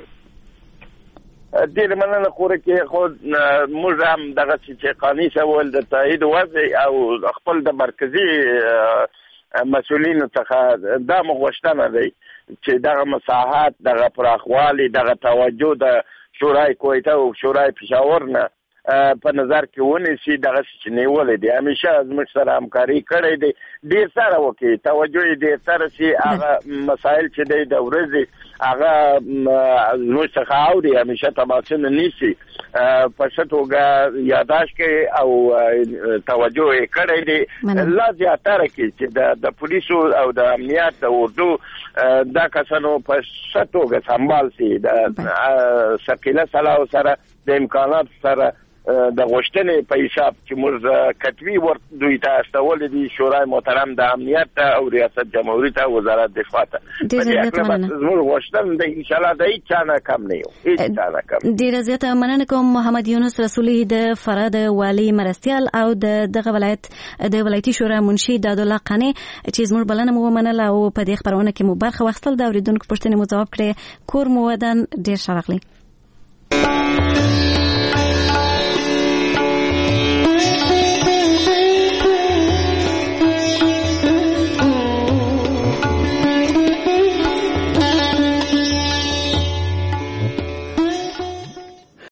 ډېر مننه خوره کې خو موږ هم دغه چې قانع شول د تایید وضع او خپل د مرکزي مسؤلینو څخه دا مغوښتنه دی چې دغه مساحات دغه پراخوالي دغه توجه د شورای کویته او شورای پېښور نه په نظر کې ونیسي دغه چې نیولې دي همیشه زموږ سره همکاري کړې دي ډېر سره وکړي توجه یې ډېر سره چې هغه مسایل چې دی د ورځې هغه زموږ څخه اوري همیشه تماسونه نیسي په ښه توګه یاداشت کوي او توجه یې کړی دی لا زیاتره کې چې د پولیسو او د امنیت د اردو دا کسانو په ښه توګه سمبال سي د ثقیله سلاحو سره د امکانات سره د غوښتنې په حساب چې موږ کتوي دوی ته استولې دي شورای محترم د امنیت ته او ریاست جمهوریت ته وزارت دفاع ته په دې اړه زموږ غوښتنه د ان شاء الله د هیڅ چا نه کم نه یو هیڅ چا نه کم ډیره زیاته مننه کوم محمد یونس رسولي د فراه د والي مرستیال او دغه ولایت د ولایتي شورا منشي داد الله قانی چې زموږ بلنه مو ومنله او په دې خبرونه کې مو برخه واخیستل د اوریدونکو پوښتنې مو ځواب کړې کور مو ودان ډیر ښه راغلی